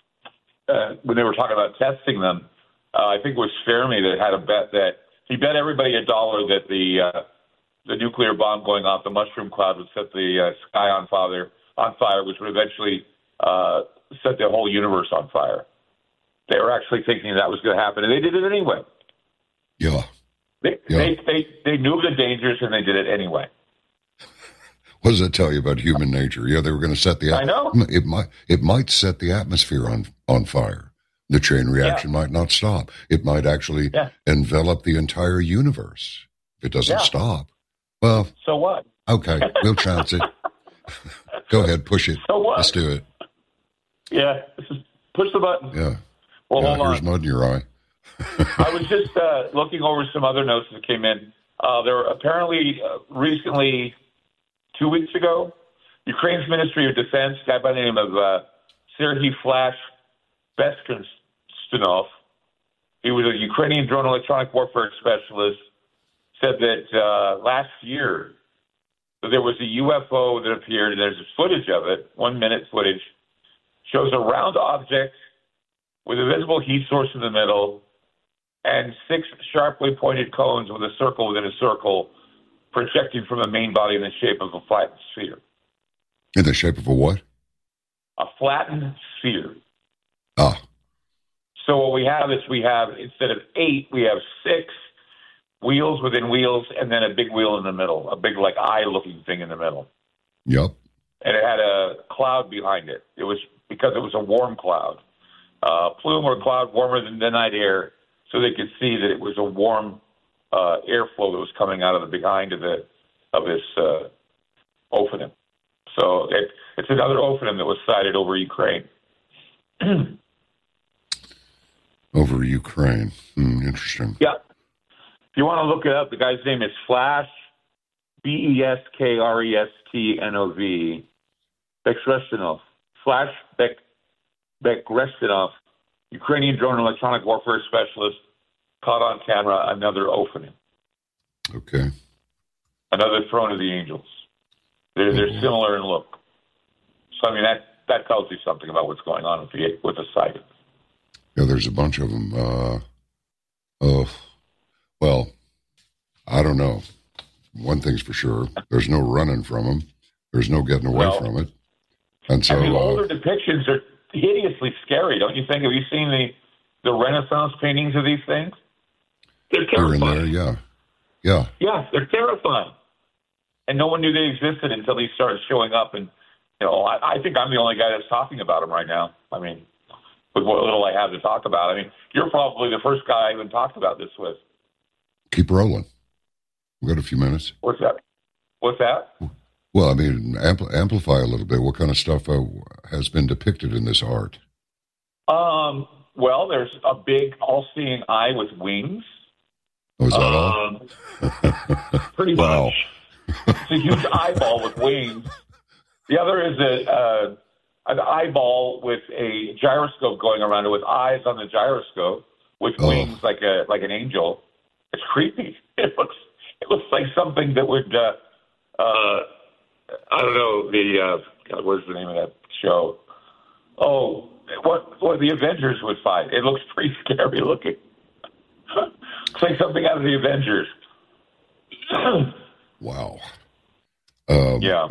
Speaker 7: uh, when they were talking about testing them, Uh, I think it was Fermi that had a bet that he bet everybody a dollar that the uh, the nuclear bomb going off the mushroom cloud would set the uh, sky on fire, on fire, which would eventually uh, set the whole universe on fire. They were actually thinking that was going to happen, and they did it anyway.
Speaker 2: Yeah.
Speaker 7: They,
Speaker 2: yeah.
Speaker 7: they they they knew the dangers, and they did it anyway.
Speaker 2: What does that tell you about human nature? Yeah, they were going to set the.
Speaker 7: I know.
Speaker 2: It might it might set the atmosphere on on fire. The chain reaction yeah. might not stop. It might actually yeah. envelop the entire universe. If it doesn't yeah. stop, well,
Speaker 7: so what?
Speaker 2: Okay, we'll chance it. Go ahead, push it.
Speaker 7: So what?
Speaker 2: Let's do it.
Speaker 7: Yeah, just push the button.
Speaker 2: Yeah.
Speaker 7: Well,
Speaker 2: yeah,
Speaker 7: hold
Speaker 2: here's
Speaker 7: on.
Speaker 2: mud in your eye.
Speaker 7: I was just uh, looking over some other notes that came in. Uh, there were apparently uh, recently, two weeks ago, Ukraine's Ministry of Defense, a guy by the name of uh, Serhiy Flash Beskinstanov, he was a Ukrainian drone electronic warfare specialist, said that uh, last year that there was a U F O that appeared, and there's footage of it, one-minute footage, shows a round object with a visible heat source in the middle and six sharply pointed cones with a circle within a circle projecting from the main body in the shape of a flattened sphere.
Speaker 2: In the shape of a what?
Speaker 7: A flattened sphere.
Speaker 2: Ah.
Speaker 7: So what we have is we have, instead of eight, we have six wheels within wheels and then a big wheel in the middle, a big, like, eye-looking thing in the middle.
Speaker 2: Yep.
Speaker 7: And it had a cloud behind it. It was because it was a warm cloud. Uh, plume or cloud warmer than the night air, so they could see that it was a warm uh, airflow that was coming out of the behind of the of this uh, Ophanim. So it, it's another Ophanim that was sighted over Ukraine.
Speaker 2: Over Ukraine. Hmm, interesting.
Speaker 7: Yeah. If you want to look it up, the guy's name is Flash, B E S K R E S T N O V, Bekrestinov. Flash Bek Bekrestinov, Ukrainian drone electronic warfare specialist, caught on camera another Ophanim.
Speaker 2: Okay.
Speaker 7: Another throne of the angels. They're, they're mm-hmm. similar in look. So, I mean, that, that tells you something about what's going on with the, with the sighting.
Speaker 2: Yeah, there's a bunch of them. Uh, oh, well, I don't know. One thing's for sure. There's no running from them. There's no getting away
Speaker 7: no.
Speaker 2: from it. And so,
Speaker 7: I mean, older
Speaker 2: uh,
Speaker 7: depictions are hideously scary, don't you think? Have you seen the, the Renaissance paintings of these things? They're terrifying.
Speaker 2: Here and there, yeah. Yeah.
Speaker 7: Yeah, they're terrifying. And no one knew they existed until these started showing up. And, you know, I, I think I'm the only guy that's talking about them right now. I mean, with what little I have to talk about. I mean, you're probably the first guy I even talked about this with.
Speaker 2: Keep rolling. We've got a few minutes.
Speaker 7: What's that? What's that?
Speaker 2: Well, I mean, ampl- amplify a little bit. What kind of stuff uh, has been depicted in this art?
Speaker 7: Um. Well, there's a big all-seeing eye with wings.
Speaker 2: Oh, is that
Speaker 7: um, all? Pretty
Speaker 2: wow.
Speaker 7: much. It's a huge eyeball with wings. The other is a uh, an eyeball with a gyroscope going around it with eyes on the gyroscope with
Speaker 2: oh.
Speaker 7: wings like a like an angel. It's creepy. It looks it looks like something that would uh, uh, I don't know, the, uh, God, what's the name of that show? Oh, what, what the Avengers would fight. It looks pretty scary looking. It's like something out of the Avengers.
Speaker 2: Wow. Um,
Speaker 7: yeah.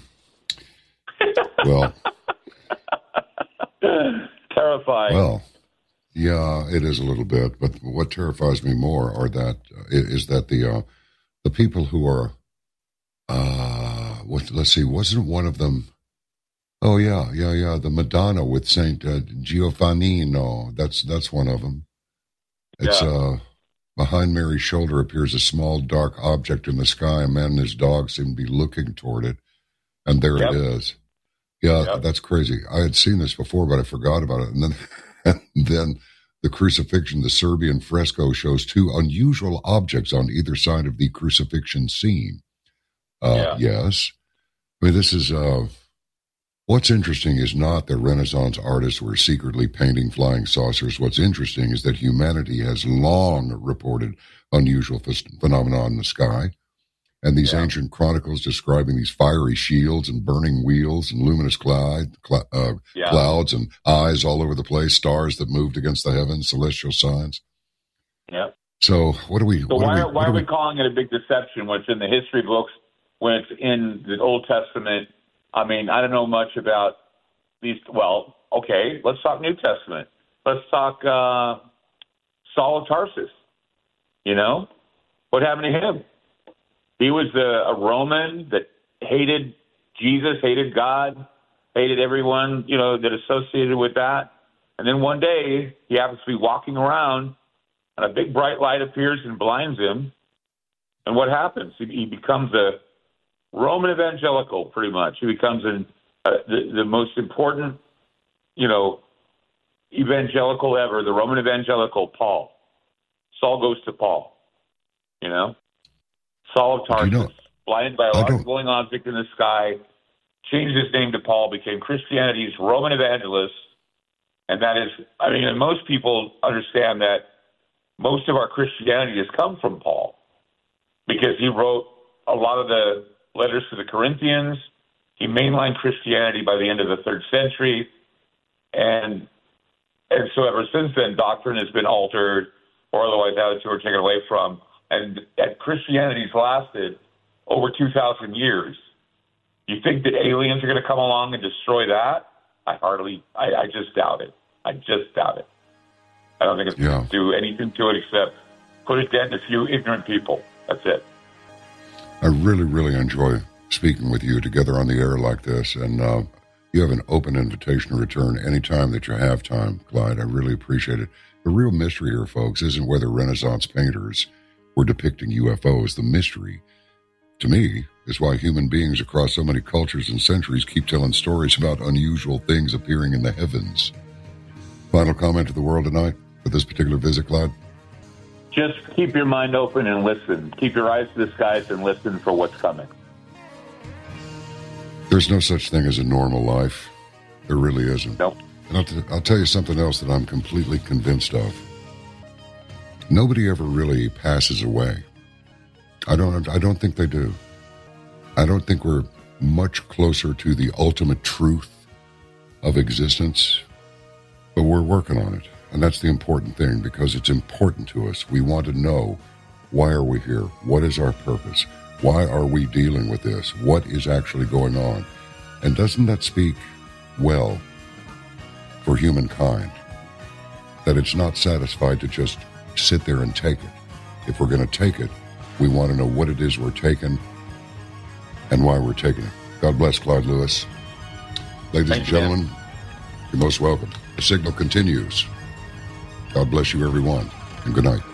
Speaker 2: Well.
Speaker 7: Terrifying.
Speaker 2: Well, yeah, it is a little bit. But what terrifies me more are that uh, is that the uh, the people who are, uh, what, let's see, wasn't one of them? Oh yeah, yeah, yeah. The Madonna with Saint uh, Giovannino. That's that's one of them. It's
Speaker 7: yeah.
Speaker 2: uh, behind Mary's shoulder appears a small dark object in the sky. A man and his dog seem to be looking toward it, and there
Speaker 7: yep.
Speaker 2: it is. Yeah,
Speaker 7: yep.
Speaker 2: That's crazy. I had seen this before, but I forgot about it. And then, and then the crucifixion, the Serbian fresco, shows two unusual objects on either side of the crucifixion scene. Uh,
Speaker 7: yeah.
Speaker 2: Yes. I mean, this is, uh, what's interesting is not that Renaissance artists were secretly painting flying saucers. What's interesting is that humanity has long reported unusual ph- phenomena in the sky. And these yeah. ancient chronicles describing these fiery shields and burning wheels and luminous cloud, cl- uh, yeah. clouds and eyes all over the place, stars that moved against the heavens, celestial signs.
Speaker 7: Yeah.
Speaker 2: So what do we?
Speaker 7: So
Speaker 2: what
Speaker 7: why,
Speaker 2: do we,
Speaker 7: why are we,
Speaker 2: we
Speaker 7: calling it a big deception when it's in the history books, when it's in the Old Testament? I mean, I don't know much about these. Well, okay, let's talk New Testament. Let's talk uh, Saul of Tarsus. You know, what happened to him? He was a, a Roman that hated Jesus, hated God, hated everyone, you know, that associated with that. And then one day he happens to be walking around and a big bright light appears and blinds him. And what happens? He, he becomes a Roman evangelical, pretty much. He becomes an, uh, the, the most important, you know, evangelical ever, the Roman evangelical, Paul. Saul goes to Paul, you know. Saul of Tarsus, you know, blinded by a large glowing object in the sky, changed his name to Paul, became Christianity's Roman evangelist. And that is, I mean, and most people understand that most of our Christianity has come from Paul because he wrote a lot of the letters to the Corinthians. He mainlined Christianity by the end of the third century. And and so ever since then, doctrine has been altered or otherwise added to or taken away from. And, and Christianity's lasted over two thousand years. You think that aliens are going to come along and destroy that? I hardly, I, I just doubt it. I just doubt it. I don't think it's yeah. going to do anything to it except put a dent in a few ignorant people. That's it.
Speaker 2: I really, really enjoy speaking with you together on the air like this. And uh, you have an open invitation to return anytime that you have time, Clyde. I really appreciate it. The real mystery here, folks, isn't whether Renaissance painters were depicting U F Os. The mystery, to me, is why human beings across so many cultures and centuries keep telling stories about unusual things appearing in the heavens. Final comment to the world tonight for this particular visit, Clyde?
Speaker 7: Just keep your mind open and listen. Keep your eyes to the skies and listen for what's coming.
Speaker 2: There's no such thing as a normal life. There really isn't.
Speaker 7: Nope.
Speaker 2: And I'll, t- I'll tell you something else that I'm completely convinced of. Nobody ever really passes away. I don't I don't think they do. I don't think we're much closer to the ultimate truth of existence, but we're working on it. And that's the important thing because it's important to us. We want to know, why are we here? What is our purpose? Why are we dealing with this? What is actually going on? And doesn't that speak well for humankind? That it's not satisfied to just sit there and take it. If we're going to take it, we want to know what it is we're taking and why we're taking it. God bless Clyde Lewis. Ladies
Speaker 7: Thank
Speaker 2: and
Speaker 7: you,
Speaker 2: gentlemen, man. You're most welcome. The signal continues. God bless you, everyone, and good night.